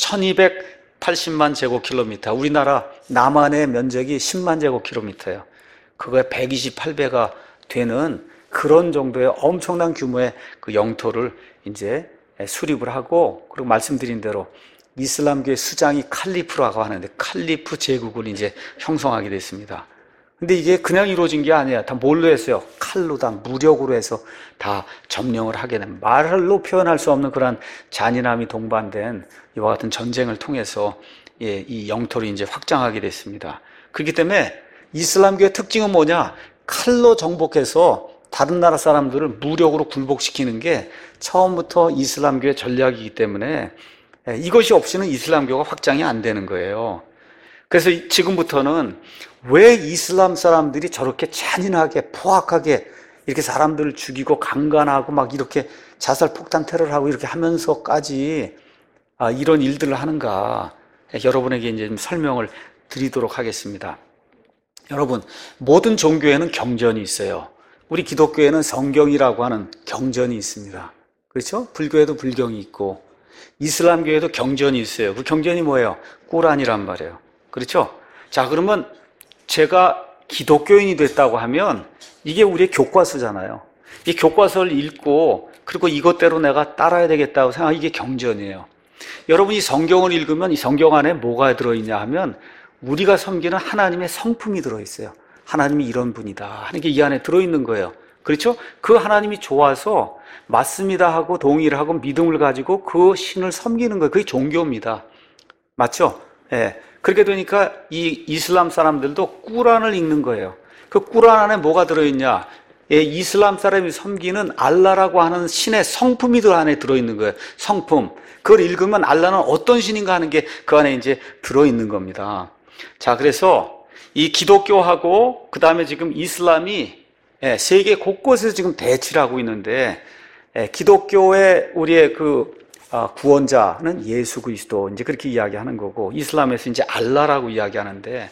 천이백팔십만 제곱킬로미터, 우리나라 남한의 면적이 십만 제곱킬로미터예요. 그거의 백이십팔 배가 되는 그런 정도의 엄청난 규모의 그 영토를 이제 수립을 하고, 그리고 말씀드린 대로 이슬람교의 수장이 칼리프라고 하는데 칼리프 제국을 이제 형성하게 됐습니다. 근데 이게 그냥 이루어진 게 아니야. 다 뭘로 했어요? 칼로, 다 무력으로 해서 다 점령을 하게 된, 말로 표현할 수 없는 그런 잔인함이 동반된 이와 같은 전쟁을 통해서 예, 이 영토를 이제 확장하게 됐습니다. 그렇기 때문에 이슬람교의 특징은 뭐냐? 칼로 정복해서 다른 나라 사람들을 무력으로 굴복시키는 게 처음부터 이슬람교의 전략이기 때문에 이것이 없이는 이슬람교가 확장이 안 되는 거예요. 그래서 지금부터는 왜 이슬람 사람들이 저렇게 잔인하게 포악하게 이렇게 사람들을 죽이고 강간하고 막 이렇게 자살 폭탄 테러를 하고 이렇게 하면서까지 이런 일들을 하는가, 여러분에게 이제 좀 설명을 드리도록 하겠습니다. 여러분, 모든 종교에는 경전이 있어요. 우리 기독교에는 성경이라고 하는 경전이 있습니다. 그렇죠? 불교에도 불경이 있고 이슬람교에도 경전이 있어요. 그 경전이 뭐예요? 꾸란이란 말이에요. 그렇죠? 자, 그러면 제가 기독교인이 됐다고 하면 이게 우리의 교과서잖아요. 이 교과서를 읽고 그리고 이것대로 내가 따라야 되겠다고 생각하면 이게 경전이에요. 여러분이 성경을 읽으면 이 성경 안에 뭐가 들어있냐 하면 우리가 섬기는 하나님의 성품이 들어있어요. 하나님이 이런 분이다 하는 게 이 안에 들어있는 거예요. 그렇죠? 그 하나님이 좋아서 맞습니다 하고 동의를 하고 믿음을 가지고 그 신을 섬기는 거예요. 그게 종교입니다. 맞죠? 예. 그렇게 되니까 이 이슬람 사람들도 꾸란을 읽는 거예요. 그 꾸란 안에 뭐가 들어있냐? 예, 이슬람 사람이 섬기는 알라라고 하는 신의 성품이 그 안에 들어있는 거예요. 성품. 그걸 읽으면 알라는 어떤 신인가 하는 게 그 안에 이제 들어있는 겁니다. 자, 그래서 이 기독교하고 그 다음에 지금 이슬람이 예, 세계 곳곳에서 지금 대치를 하고 있는데, 예, 기독교의 우리의 그 아, 구원자는 예수 그리스도, 이제 그렇게 이야기하는 거고, 이슬람에서 이제 알라라고 이야기하는데,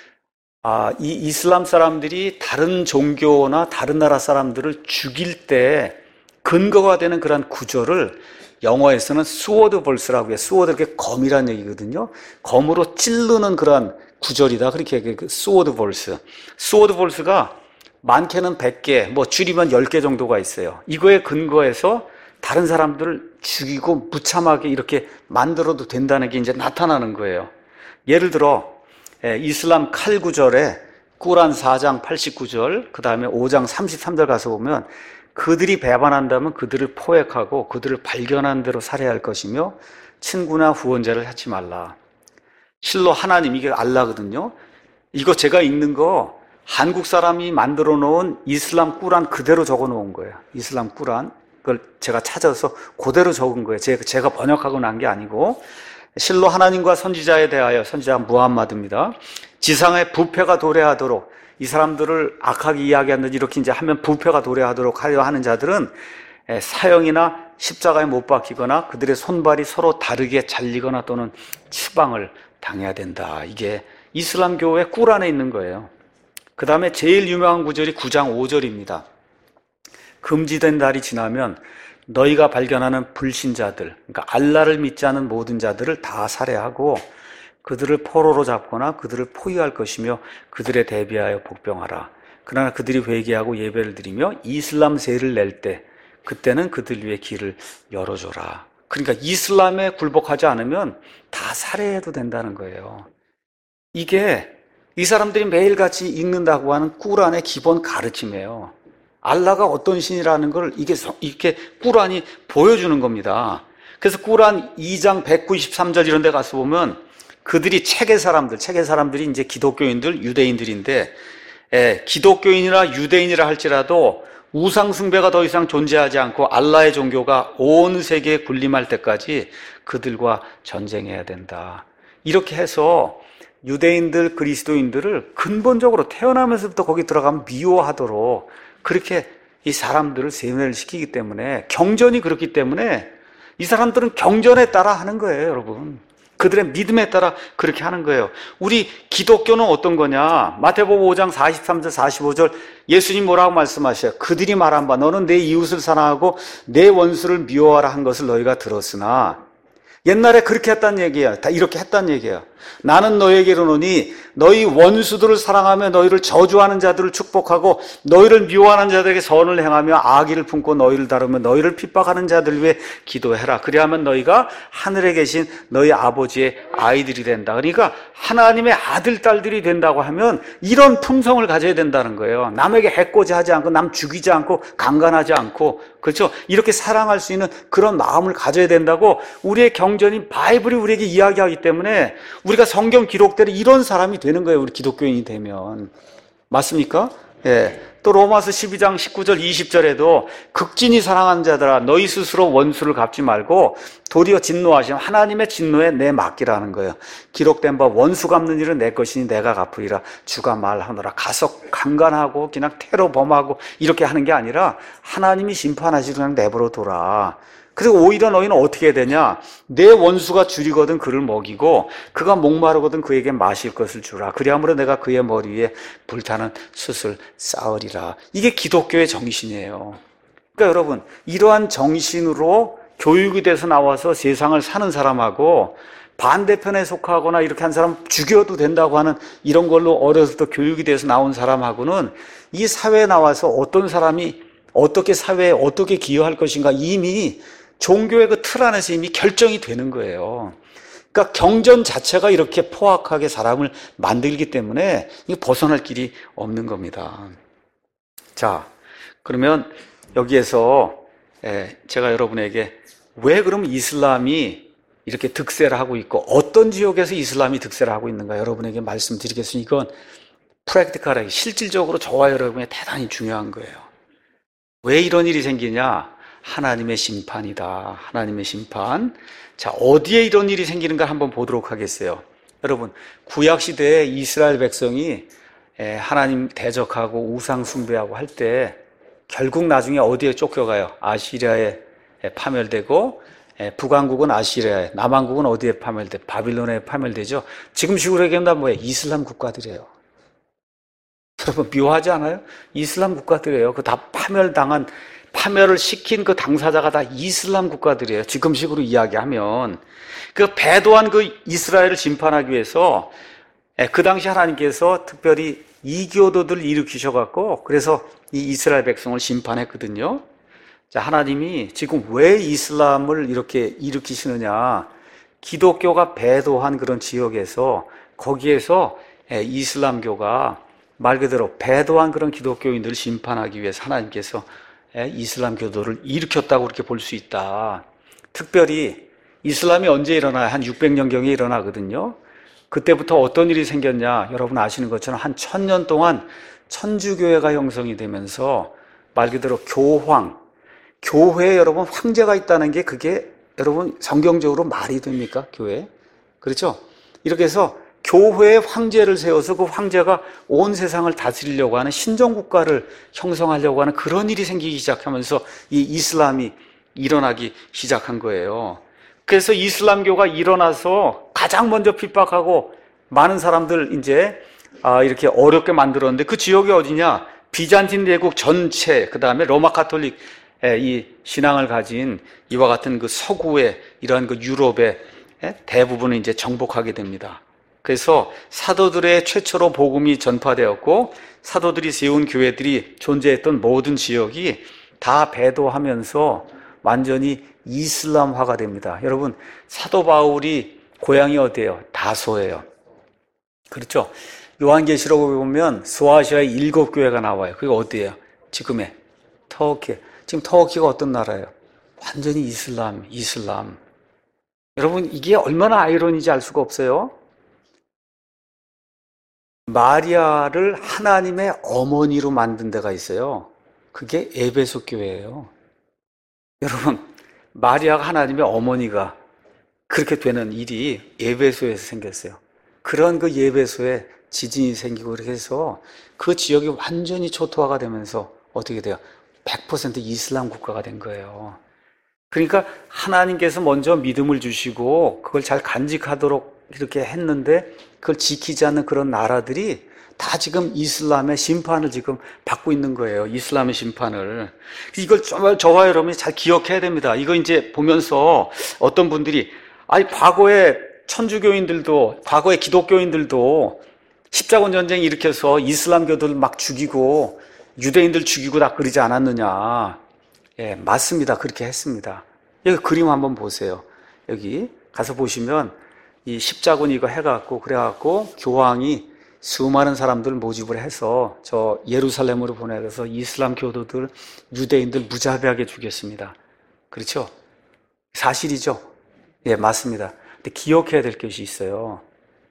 아, 이 이슬람 사람들이 다른 종교나 다른 나라 사람들을 죽일 때 근거가 되는 그런 구절을 영어에서는 스워드 벌스라고 해요. 스워드, 그게 검이라는 얘기거든요. 검으로 찌르는 그런 구절이다. 그렇게 얘기해요. 스워드 벌스. 스워드 벌스가 많게는 백 개, 뭐 줄이면 열 개 정도가 있어요. 이거에 근거해서 다른 사람들을 죽이고 무참하게 이렇게 만들어도 된다는 게 이제 나타나는 거예요. 예를 들어 이슬람 칼 구절에 꾸란 사 장 팔십구 절, 그 다음에 오 장 삼십삼 절 가서 보면 그들이 배반한다면 그들을 포획하고 그들을 발견한 대로 살해할 것이며 친구나 후원자를 하지 말라. 실로 하나님, 이게 알라거든요. 이거 제가 읽는 거 한국 사람이 만들어 놓은 이슬람 꾸란 그대로 적어 놓은 거예요. 이슬람 꾸란. 그걸 제가 찾아서 그대로 적은 거예요. 제가 번역하고 난 게 아니고. 실로 하나님과 선지자에 대하여, 선지자 무함마드입니다. 지상에 부패가 도래하도록, 이 사람들을 악하게 이야기하는 이렇게 이제 하면 부패가 도래하도록 하려 하는 자들은 사형이나 십자가에 못 박히거나 그들의 손발이 서로 다르게 잘리거나 또는 추방을 당해야 된다. 이게 이슬람교의 꾸란에 있는 거예요. 그 다음에 제일 유명한 구절이 구 장 오 절입니다. 금지된 날이 지나면 너희가 발견하는 불신자들, 그러니까 알라를 믿지 않은 모든 자들을 다 살해하고 그들을 포로로 잡거나 그들을 포위할 것이며 그들에 대비하여 복병하라. 그러나 그들이 회개하고 예배를 드리며 이슬람세를 낼 때 그때는 그들 위해 길을 열어줘라. 그러니까 이슬람에 굴복하지 않으면 다 살해해도 된다는 거예요. 이게 이 사람들이 매일같이 읽는다고 하는 꾸란의 기본 가르침이에요. 알라가 어떤 신이라는 걸 이게 이렇게 꾸란이 보여주는 겁니다. 그래서 꾸란 이 장 백구십삼 절 이런 데 가서 보면 그들이 책의 사람들, 책의 사람들이 이제 기독교인들, 유대인들인데, 예, 기독교인이나 유대인이라 할지라도 우상숭배가 더 이상 존재하지 않고 알라의 종교가 온 세계에 군림할 때까지 그들과 전쟁해야 된다. 이렇게 해서 유대인들, 그리스도인들을 근본적으로 태어나면서부터 거기 들어가면 미워하도록 그렇게 이 사람들을 세뇌를 시키기 때문에, 경전이 그렇기 때문에 이 사람들은 경전에 따라 하는 거예요, 여러분. 그들의 믿음에 따라 그렇게 하는 거예요. 우리 기독교는 어떤 거냐? 마태복음 오 장 사십삼 절 사십오 절 예수님 뭐라고 말씀하셔요? 그들이 말한 바 너는 내 이웃을 사랑하고 내 원수를 미워하라 한 것을 너희가 들었으나, 옛날에 그렇게 했단 얘기야. 다 이렇게 했단 얘기야. 나는 너에게 이르노니 너희 원수들을 사랑하며 너희를 저주하는 자들을 축복하고 너희를 미워하는 자들에게 선을 행하며 악의를 품고 너희를 다루며 너희를 핍박하는 자들 위해 기도해라. 그리하면 너희가 하늘에 계신 너희 아버지의 아이들이 된다. 그러니까 하나님의 아들, 딸들이 된다고 하면 이런 품성을 가져야 된다는 거예요. 남에게 해코지 하지 않고 남 죽이지 않고 강간하지 않고, 그렇죠? 이렇게 사랑할 수 있는 그런 마음을 가져야 된다고 우리의 경전인 바이블이 우리에게 이야기하기 때문에 우리가 성경 기록대로 이런 사람이 되는 거예요. 우리 기독교인이 되면. 맞습니까? 예. 또 로마서 십이 장 십구 절 이십 절에도 극진히 사랑하는 자들아 너희 스스로 원수를 갚지 말고 도리어 진노하시면 하나님의 진노에 내 맡기라는 거예요. 기록된 바 원수 갚는 일은 내 것이니 내가 갚으리라 주가 말하노라. 가서 강간하고 그냥 테러 범하고 이렇게 하는 게 아니라 하나님이 심판하시고 그냥 내버려 둬라. 그리고 오히려 너희는 어떻게 해야 되냐? 내 원수가 줄이거든 그를 먹이고 그가 목마르거든 그에게 마실 것을 주라. 그리하므로 내가 그의 머리 위에 불타는 숯을 쌓으리라. 이게 기독교의 정신이에요. 그러니까 여러분, 이러한 정신으로 교육이 돼서 나와서 세상을 사는 사람하고 반대편에 속하거나 이렇게 한 사람 죽여도 된다고 하는 이런 걸로 어려서부터 교육이 돼서 나온 사람하고는 이 사회에 나와서 어떤 사람이 어떻게 사회에 어떻게 기여할 것인가 이미 종교의 그 틀 안에서 이미 결정이 되는 거예요. 그러니까 경전 자체가 이렇게 포악하게 사람을 만들기 때문에 벗어날 길이 없는 겁니다. 자, 그러면 여기에서 제가 여러분에게 왜 그럼 이슬람이 이렇게 득세를 하고 있고 어떤 지역에서 이슬람이 득세를 하고 있는가 여러분에게 말씀드리겠습니다. 이건 프랙티컬하게 실질적으로 저와 여러분에 대단히 중요한 거예요. 왜 이런 일이 생기냐? 하나님의 심판이다. 하나님의 심판. 자, 어디에 이런 일이 생기는가 한번 보도록 하겠어요. 여러분, 구약시대에 이스라엘 백성이 하나님 대적하고 우상 숭배하고 할 때 결국 나중에 어디에 쫓겨가요? 아시리아에 파멸되고, 북왕국은 아시리아에, 남왕국은 어디에 파멸돼? 바빌론에 파멸되죠. 지금 식으로 얘기하면 뭐예요? 이슬람 국가들이에요. 여러분, 묘하지 않아요? 이슬람 국가들이에요. 그 다 파멸당한, 파멸을 시킨 그 당사자가 다 이슬람 국가들이에요. 지금식으로 이야기하면. 그 배도한 그 이스라엘을 심판하기 위해서 그 당시 하나님께서 특별히 이교도들을 일으키셔갖고 그래서 이 이스라엘 백성을 심판했거든요. 자, 하나님이 지금 왜 이슬람을 이렇게 일으키시느냐. 기독교가 배도한 그런 지역에서 거기에서 이슬람교가 말 그대로 배도한 그런 기독교인들을 심판하기 위해서 하나님께서 이슬람 교도를 일으켰다고 그렇게 볼 수 있다. 특별히 이슬람이 언제 일어나요? 한 육백 년경에 일어나거든요. 그때부터 어떤 일이 생겼냐? 여러분 아시는 것처럼 한 천년 동안 천주교회가 형성이 되면서 말 그대로 교황, 교회에 여러분 황제가 있다는 게 그게 여러분 성경적으로 말이 됩니까? 교회? 그렇죠? 이렇게 해서 교회에 황제를 세워서 그 황제가 온 세상을 다스리려고 하는 신정국가를 형성하려고 하는 그런 일이 생기기 시작하면서 이 이슬람이 일어나기 시작한 거예요. 그래서 이슬람교가 일어나서 가장 먼저 핍박하고 많은 사람들 이제 이렇게 어렵게 만들었는데 그 지역이 어디냐? 비잔틴 대국 전체, 그 다음에 로마 카톨릭 이 신앙을 가진 이와 같은 그 서구의 이러한 그 유럽의 대부분을 이제 정복하게 됩니다. 그래서 사도들의 최초로 복음이 전파되었고 사도들이 세운 교회들이 존재했던 모든 지역이 다 배도하면서 완전히 이슬람화가 됩니다. 여러분, 사도 바울이 고향이 어디예요? 다소예요. 그렇죠? 요한계시록에 보면 소아시아의 일곱 교회가 나와요. 그게 어디예요? 지금의 터키. 지금 터키가 어떤 나라예요? 완전히 이슬람, 이슬람. 여러분, 이게 얼마나 아이러니인지 알 수가 없어요. 마리아를 하나님의 어머니로 만든 데가 있어요. 그게 에베소 교회예요. 여러분, 마리아가 하나님의 어머니가 그렇게 되는 일이 에베소에서 생겼어요. 그런 그 에베소에 지진이 생기고 이렇게 해서 그 지역이 완전히 초토화가 되면서 어떻게 돼요? 백 퍼센트 이슬람 국가가 된 거예요. 그러니까 하나님께서 먼저 믿음을 주시고 그걸 잘 간직하도록 이렇게 했는데 그걸 지키지 않는 그런 나라들이 다 지금 이슬람의 심판을 지금 받고 있는 거예요. 이슬람의 심판을. 이걸 정말 저와 여러분이 잘 기억해야 됩니다. 이거 이제 보면서 어떤 분들이 아니 과거에 천주교인들도 과거에 기독교인들도 십자군 전쟁 일으켜서 이슬람교들 막 죽이고 유대인들 죽이고 다 그러지 않았느냐. 예, 맞습니다. 그렇게 했습니다. 여기 그림 한번 보세요. 여기 가서 보시면 이 십자군 이거 해갖고 그래갖고 교황이 수많은 사람들 모집을 해서 저 예루살렘으로 보내서 이슬람 교도들, 유대인들 무자비하게 죽였습니다. 그렇죠? 사실이죠? 예, 맞습니다. 근데 기억해야 될 것이 있어요.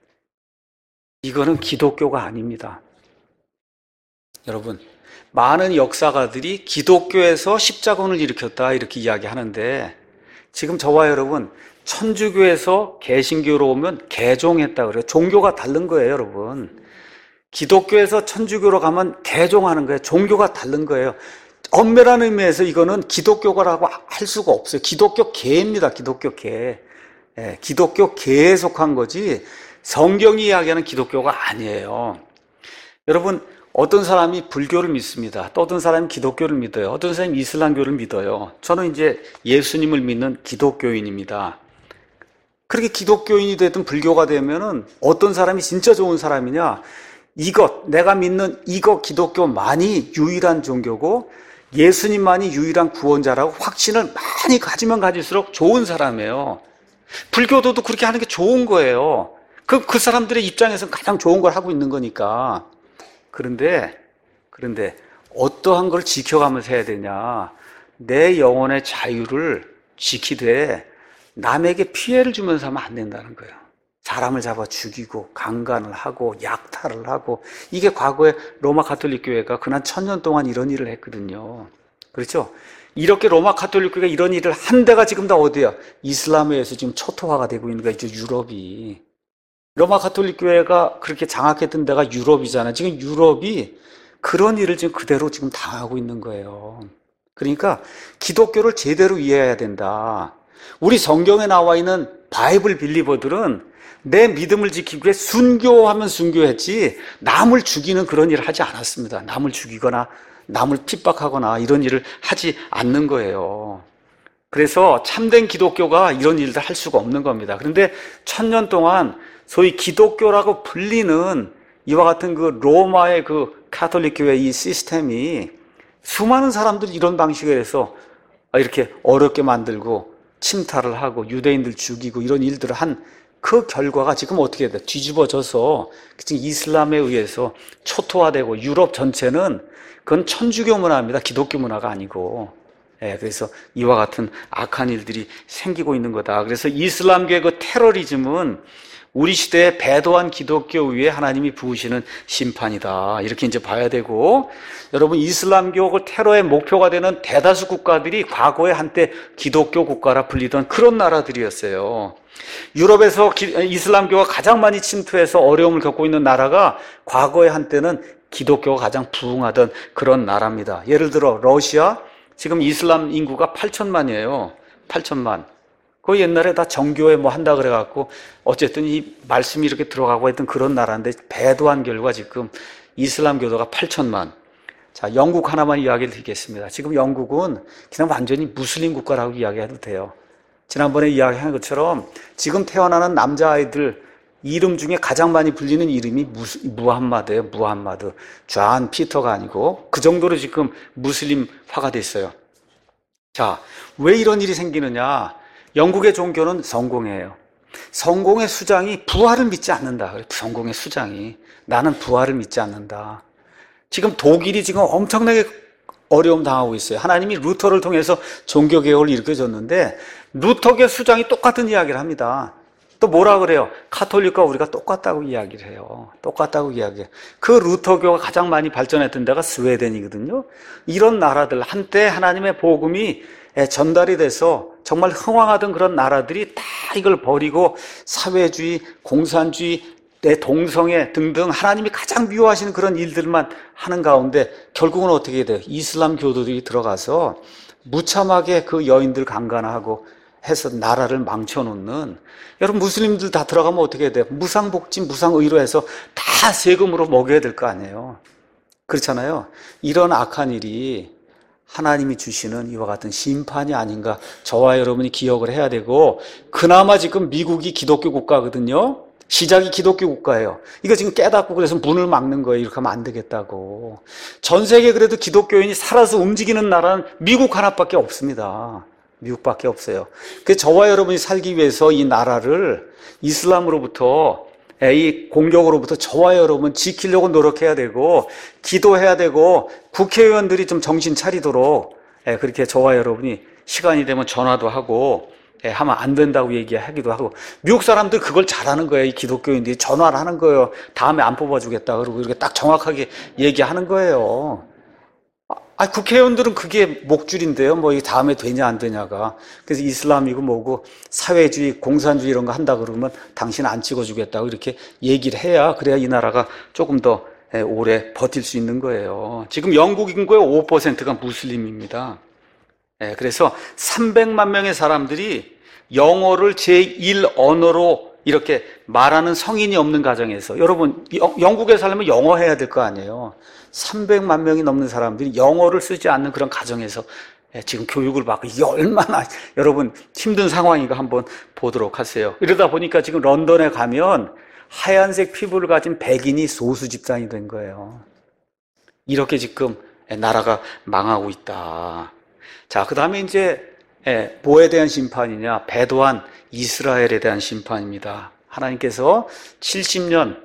이거는 기독교가 아닙니다. 여러분, 많은 역사가들이 기독교에서 십자군을 일으켰다 이렇게 이야기하는데 지금 저와 여러분 천주교에서 개신교로 오면 개종했다 그래요. 종교가 다른 거예요, 여러분. 기독교에서 천주교로 가면 개종하는 거예요. 종교가 다른 거예요. 엄밀한 의미에서 이거는 기독교가라고 할 수가 없어요. 기독교 계입니다. 기독교 계. 예, 기독교 계에 속한 거지 성경이 이야기하는 기독교가 아니에요. 여러분, 어떤 사람이 불교를 믿습니다. 또 어떤 사람이 기독교를 믿어요. 어떤 사람이 이슬람교를 믿어요. 저는 이제 예수님을 믿는 기독교인입니다. 그렇게 기독교인이 되든 불교가 되면은 어떤 사람이 진짜 좋은 사람이냐? 이것, 내가 믿는 이것 기독교만이 유일한 종교고 예수님만이 유일한 구원자라고 확신을 많이 가지면 가질수록 좋은 사람이에요. 불교도도 그렇게 하는 게 좋은 거예요. 그, 그 사람들의 입장에서는 가장 좋은 걸 하고 있는 거니까. 그런데, 그런데 어떠한 걸 지켜가면서 해야 되냐? 내 영혼의 자유를 지키되 남에게 피해를 주면서 하면 안 된다는 거예요. 사람을 잡아 죽이고 강간을 하고 약탈을 하고 이게 과거에 로마 가톨릭 교회가 그난 천년 동안 이런 일을 했거든요. 그렇죠? 이렇게 로마 가톨릭 교회가 이런 일을 한 데가 지금 다 어디야? 이슬람에 의해서 지금 초토화가 되고 있는 거야, 이제 유럽이. 로마 가톨릭 교회가 그렇게 장악했던 데가 유럽이잖아요. 지금 유럽이 그런 일을 지금 그대로 지금 당하고 있는 거예요. 그러니까 기독교를 제대로 이해해야 된다. 우리 성경에 나와 있는 바이블 빌리버들은 내 믿음을 지키기 위해 순교하면 순교했지 남을 죽이는 그런 일을 하지 않았습니다. 남을 죽이거나 남을 핍박하거나 이런 일을 하지 않는 거예요. 그래서 참된 기독교가 이런 일들 할 수가 없는 겁니다. 그런데 천년 동안 소위 기독교라고 불리는 이와 같은 그 로마의 그 가톨릭 교회 이 시스템이 수많은 사람들이 이런 방식으로 해서 이렇게 어렵게 만들고 침탈을 하고 유대인들 죽이고 이런 일들을 한 그 결과가 지금 어떻게 돼? 뒤집어져서 지금 이슬람에 의해서 초토화되고 유럽 전체는 그건 천주교 문화입니다. 기독교 문화가 아니고. 예, 그래서 이와 같은 악한 일들이 생기고 있는 거다. 그래서 이슬람교의 그 테러리즘은 우리 시대에 배도한 기독교 위에 하나님이 부으시는 심판이다. 이렇게 이제 봐야 되고, 여러분 이슬람교 그 테러의 목표가 되는 대다수 국가들이 과거에 한때 기독교 국가라 불리던 그런 나라들이었어요. 유럽에서 기, 이슬람교가 가장 많이 침투해서 어려움을 겪고 있는 나라가 과거에 한때는 기독교가 가장 부흥하던 그런 나라입니다. 예를 들어 러시아, 지금 이슬람 인구가 팔천만이에요. 팔천만. 그 옛날에 다 정교회 뭐 한다 그래갖고 어쨌든 이 말씀이 이렇게 들어가고 했던 그런 나라인데 배도한 결과 지금 이슬람 교도가 팔천만. 자, 영국 하나만 이야기를 드리겠습니다. 지금 영국은 그냥 완전히 무슬림 국가라고 이야기해도 돼요. 지난번에 이야기한 것처럼 지금 태어나는 남자아이들 이름 중에 가장 많이 불리는 이름이 무스, 무함마드예요. 무함마드. 존 피터가 아니고 그 정도로 지금 무슬림화가 됐어요. 자, 왜 이런 일이 생기느냐? 영국의 종교는 성공이에요. 성공의 수장이 부활을 믿지 않는다. 성공의 수장이 나는 부활을 믿지 않는다. 지금 독일이 지금 엄청나게 어려움 당하고 있어요. 하나님이 루터를 통해서 종교개혁을 일으켜줬는데 루터계 수장이 똑같은 이야기를 합니다. 또 뭐라 그래요? 카톨릭과 우리가 똑같다고 이야기를 해요. 똑같다고 이야기해요. 그 루터교가 가장 많이 발전했던 데가 스웨덴이거든요. 이런 나라들, 한때 하나님의 복음이 전달이 돼서 정말 흥왕하던 그런 나라들이 다 이걸 버리고 사회주의, 공산주의, 내 동성애 등등 하나님이 가장 미워하시는 그런 일들만 하는 가운데 결국은 어떻게 돼요? 이슬람 교도들이 들어가서 무참하게 그 여인들 강간하고 해서 나라를 망쳐놓는, 여러분 무슬림들 다 들어가면 어떻게 돼요? 무상복지, 무상의로 해서 다 세금으로 먹여야 될 거 아니에요. 그렇잖아요. 이런 악한 일이 하나님이 주시는 이와 같은 심판이 아닌가 저와 여러분이 기억을 해야 되고, 그나마 지금 미국이 기독교 국가거든요. 시작이 기독교 국가예요. 이거 지금 깨닫고 그래서 문을 막는 거예요. 이렇게 하면 안 되겠다고. 전 세계 그래도 기독교인이 살아서 움직이는 나라는 미국 하나밖에 없습니다. 미국밖에 없어요. 그래서 저와 여러분이 살기 위해서 이 나라를 이슬람으로부터, 이 공격으로부터 저와 여러분 지키려고 노력해야 되고, 기도해야 되고, 국회의원들이 좀 정신 차리도록 그렇게 저와 여러분이 시간이 되면 전화도 하고 하면 안 된다고 얘기하기도 하고. 미국 사람들 그걸 잘하는 거예요. 이 기독교인들이 전화를 하는 거예요. 다음에 안 뽑아주겠다 그러고 이렇게 딱 정확하게 얘기하는 거예요. 아, 국회의원들은 그게 목줄인데요. 뭐, 이 다음에 되냐, 안 되냐가. 그래서 이슬람이고 뭐고, 사회주의, 공산주의 이런 거 한다 그러면 당신 안 찍어주겠다고 이렇게 얘기를 해야, 그래야 이 나라가 조금 더 오래 버틸 수 있는 거예요. 지금 영국 인구의 오 퍼센트가 무슬림입니다. 그래서 삼백만 명의 사람들이 영어를 제일 언어로 이렇게 말하는 성인이 없는 가정에서, 여러분, 영국에 살려면 영어 해야 될 거 아니에요. 삼백만 명이 넘는 사람들이 영어를 쓰지 않는 그런 가정에서 지금 교육을 받고, 이게 얼마나 여러분 힘든 상황인가 한번 보도록 하세요. 이러다 보니까 지금 런던에 가면 하얀색 피부를 가진 백인이 소수 집단이 된 거예요. 이렇게 지금 나라가 망하고 있다. 자, 그 다음에 이제 뭐에 대한 심판이냐? 배도한 이스라엘에 대한 심판입니다. 하나님께서 칠십 년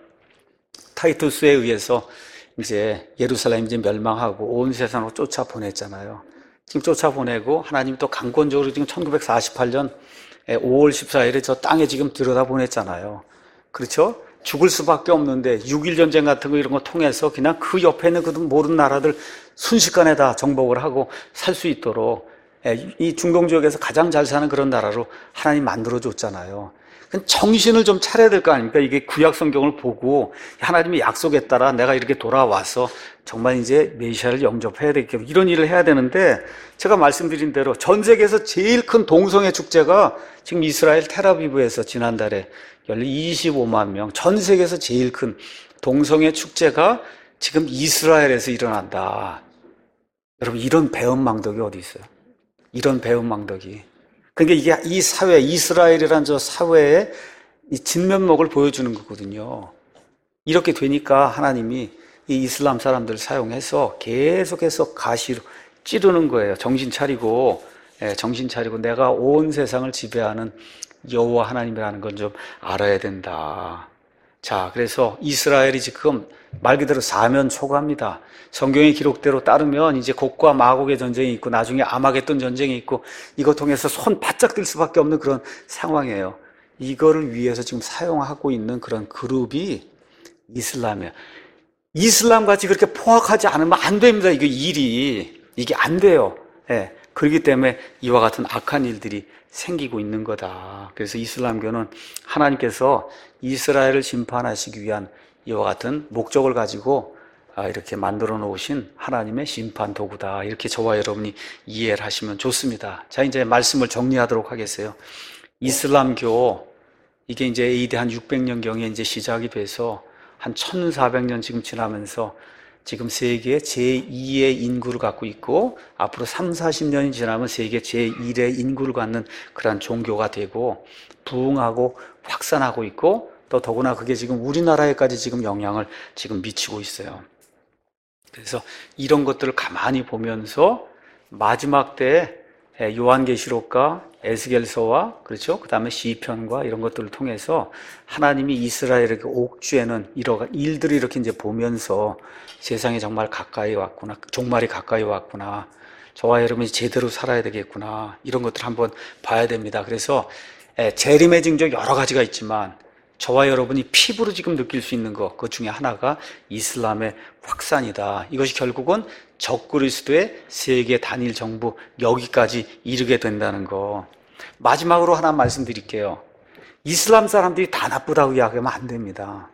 타이투스에 의해서 이제 예루살렘 이제 멸망하고 온 세상으로 쫓아 보냈잖아요. 지금 쫓아 보내고 하나님이 또 강권적으로 지금 천구백사십팔 년 오월 십사일에 저 땅에 지금 들여다 보냈잖아요. 그렇죠? 죽을 수밖에 없는데 육일 전쟁 같은 거 이런 거 통해서 그냥 그 옆에 있는 그 모든 나라들 순식간에 다 정복을 하고 살 수 있도록 이 중동 지역에서 가장 잘 사는 그런 나라로 하나님 만들어줬잖아요. 정신을 좀 차려야 될 거 아닙니까? 이게 구약 성경을 보고 하나님의 약속에 따라 내가 이렇게 돌아와서 정말 이제 메시아를 영접해야 되겠고 이런 일을 해야 되는데, 제가 말씀드린 대로 전 세계에서 제일 큰 동성애 축제가 지금 이스라엘 텔아비브에서 지난달에 열린 이십오만 명, 전 세계에서 제일 큰 동성애 축제가 지금 이스라엘에서 일어난다. 여러분, 이런 배은망덕이 어디 있어요? 이런 배은망덕이. 그러니까 이게 이 사회, 이스라엘이라는 저 사회의 이 진면목을 보여주는 거거든요. 이렇게 되니까 하나님이 이 이슬람 사람들을 사용해서 계속해서 가시로 찌르는 거예요. 정신 차리고, 예, 정신 차리고 내가 온 세상을 지배하는 여호와 하나님이라는 건 좀 알아야 된다. 자, 그래서 이스라엘이 지금 말 그대로 사면초가입니다. 성경의 기록대로 따르면 이제 곡과 마곡의 전쟁이 있고 나중에 아마겟돈 전쟁이 있고 이거 통해서 손 바짝 들 수밖에 없는 그런 상황이에요. 이거를 위해서 지금 사용하고 있는 그런 그룹이 이슬람이에요. 이슬람 같이 그렇게 포악하지 않으면 안 됩니다. 이게 일이. 이게 안 돼요. 예. 그렇기 때문에 이와 같은 악한 일들이 생기고 있는 거다. 그래서 이슬람교는 하나님께서 이스라엘을 심판하시기 위한 이와 같은 목적을 가지고 이렇게 만들어 놓으신 하나님의 심판 도구다. 이렇게 저와 여러분이 이해를 하시면 좋습니다. 자, 이제 말씀을 정리하도록 하겠어요. 이슬람교, 이게 이제 에이디 한 육백 년경에 이제 시작이 돼서 한 천사백 년 지금 지나면서 지금 세계 제이의 인구를 갖고 있고 앞으로 삼사십 년이 지나면 세계 제일의 인구를 갖는 그런 종교가 되고 부흥하고 확산하고 있고 또 더구나 그게 지금 우리나라에까지 지금 영향을 지금 미치고 있어요. 그래서 이런 것들을 가만히 보면서 마지막 때 요한계시록과 에스겔서와 그렇죠? 그 다음에 시편과 이런 것들을 통해서 하나님이 이스라엘에게 옥죄는 이런 일들을 이렇게 이제 보면서 세상에 정말 가까이 왔구나, 종말이 가까이 왔구나, 저와 여러분이 제대로 살아야 되겠구나, 이런 것들을 한번 봐야 됩니다. 그래서 재림의 징조 여러 가지가 있지만 저와 여러분이 피부로 지금 느낄 수 있는 것, 그 중에 하나가 이슬람의 확산이다. 이것이 결국은 적그리스도의 세계 단일 정부 여기까지 이르게 된다는 거. 마지막으로 하나 말씀드릴게요. 이슬람 사람들이 다 나쁘다고 이야기하면 안 됩니다.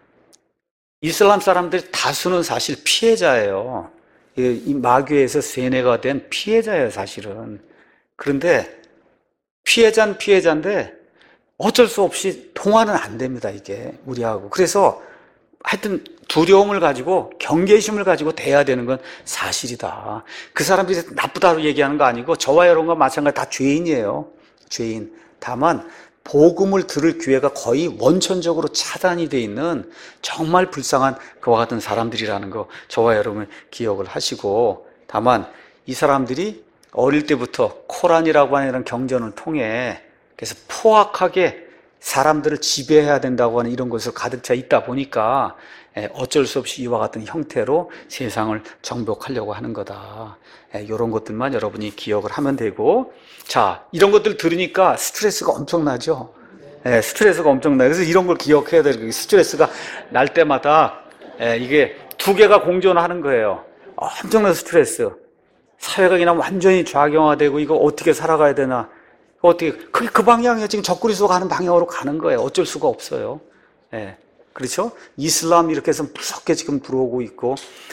이슬람 사람들 다수는 사실 피해자예요. 이 마귀에서 세뇌가 된 피해자예요, 사실은. 그런데 피해자는 피해자인데 어쩔 수 없이 통화는 안 됩니다, 이게 우리하고. 그래서 하여튼 두려움을 가지고 경계심을 가지고 대해야 되는 건 사실이다. 그 사람들이 나쁘다고 얘기하는 거 아니고 저와 여러분과 마찬가지 다 죄인이에요. 죄인. 다만 복음을 들을 기회가 거의 원천적으로 차단이 돼 있는 정말 불쌍한 그와 같은 사람들이라는 거 저와 여러분 기억을 하시고, 다만 이 사람들이 어릴 때부터 코란이라고 하는 이런 경전을 통해 그래서 포악하게 사람들을 지배해야 된다고 하는 이런 것을 가득 차 있다 보니까 어쩔 수 없이 이와 같은 형태로 세상을 정복하려고 하는 거다. 이런 것들만 여러분이 기억을 하면 되고, 자, 이런 것들 들으니까 스트레스가 엄청나죠. 예, 스트레스가 엄청나요. 그래서 이런 걸 기억해야 돼요. 스트레스가 날 때마다 예, 이게 두 개가 공존하는 거예요. 엄청난 스트레스. 사회가 그냥 완전히 좌경화되고 이거 어떻게 살아가야 되나. 어떻게 그, 그 방향에 지금 적그리스도가 가는 방향으로 가는 거예요. 어쩔 수가 없어요. 예, 그렇죠? 이슬람 이렇게 해서 무섭게 지금 들어오고 있고,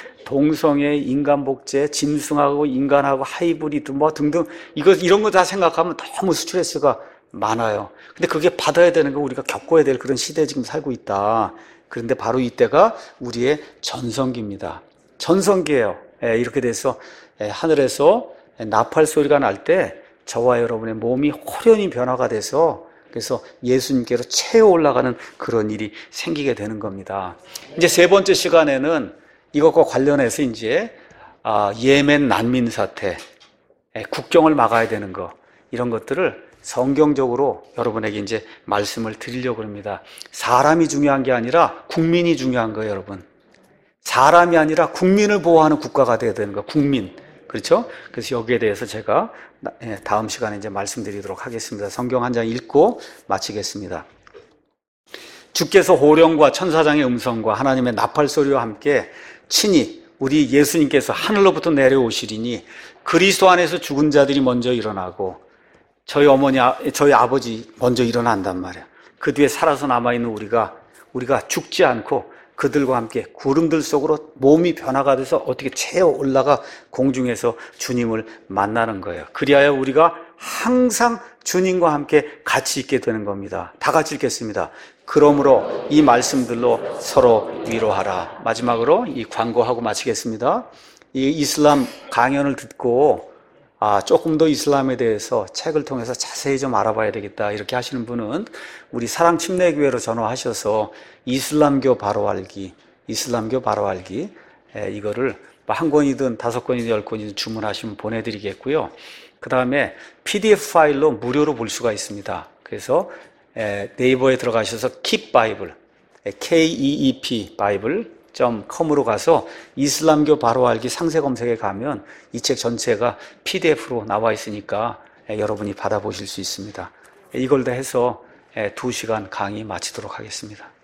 동성애, 인간 복제, 짐승하고 인간하고 하이브리드 뭐 등등 이거 이런 거 다 생각하면 너무 스트레스가 많아요. 근데 그게 받아야 되는 거, 우리가 겪어야 될 그런 시대에 지금 살고 있다. 그런데 바로 이때가 우리의 전성기입니다. 전성기예요. 예, 이렇게 돼서 예, 하늘에서 나팔 소리가 날 때 저와 여러분의 몸이 호련히 변화가 돼서 그래서 예수님께로 채워 올라가는 그런 일이 생기게 되는 겁니다. 이제 세 번째 시간에는 이것과 관련해서 이제 예멘 난민 사태, 국경을 막아야 되는 거, 이런 것들을 성경적으로 여러분에게 이제 말씀을 드리려고 합니다. 사람이 중요한 게 아니라 국민이 중요한 거예요, 여러분. 사람이 아니라 국민을 보호하는 국가가 돼야 되는 거, 국민. 그렇죠? 그래서 여기에 대해서 제가 다음 시간에 이제 말씀드리도록 하겠습니다. 성경 한 장 읽고 마치겠습니다. 주께서 호령과 천사장의 음성과 하나님의 나팔 소리와 함께 친히 우리 예수님께서 하늘로부터 내려오시리니 그리스도 안에서 죽은 자들이 먼저 일어나고 저희 어머니, 저희 아버지 먼저 일어난단 말이에요. 그 뒤에 살아서 남아있는 우리가 우리가 죽지 않고 그들과 함께 구름들 속으로 몸이 변화가 돼서 어떻게 채어 올라가 공중에서 주님을 만나는 거예요. 그리하여 우리가 항상 주님과 함께 같이 있게 되는 겁니다. 다 같이 읽겠습니다. 그러므로 이 말씀들로 서로 위로하라. 마지막으로 이 광고하고 마치겠습니다. 이 이슬람 강연을 듣고 아, 조금 더 이슬람에 대해서 책을 통해서 자세히 좀 알아봐야 되겠다 이렇게 하시는 분은 우리 사랑침례교회로 전화하셔서 이슬람교 바로 알기, 이슬람교 바로 알기 에, 이거를 한 권이든 다섯 권이든 열 권이든 주문하시면 보내드리겠고요. 그 다음에 피디에프 파일로 무료로 볼 수가 있습니다. 그래서 에, 네이버에 들어가셔서 Keep Bible, 케이 이 이 피 바이블 닷컴으로 가서 이슬람교 바로 알기 상세 검색에 가면 이 책 전체가 피디에프로 나와 있으니까 여러분이 받아보실 수 있습니다. 이걸 다 해서 두 시간 강의 마치도록 하겠습니다.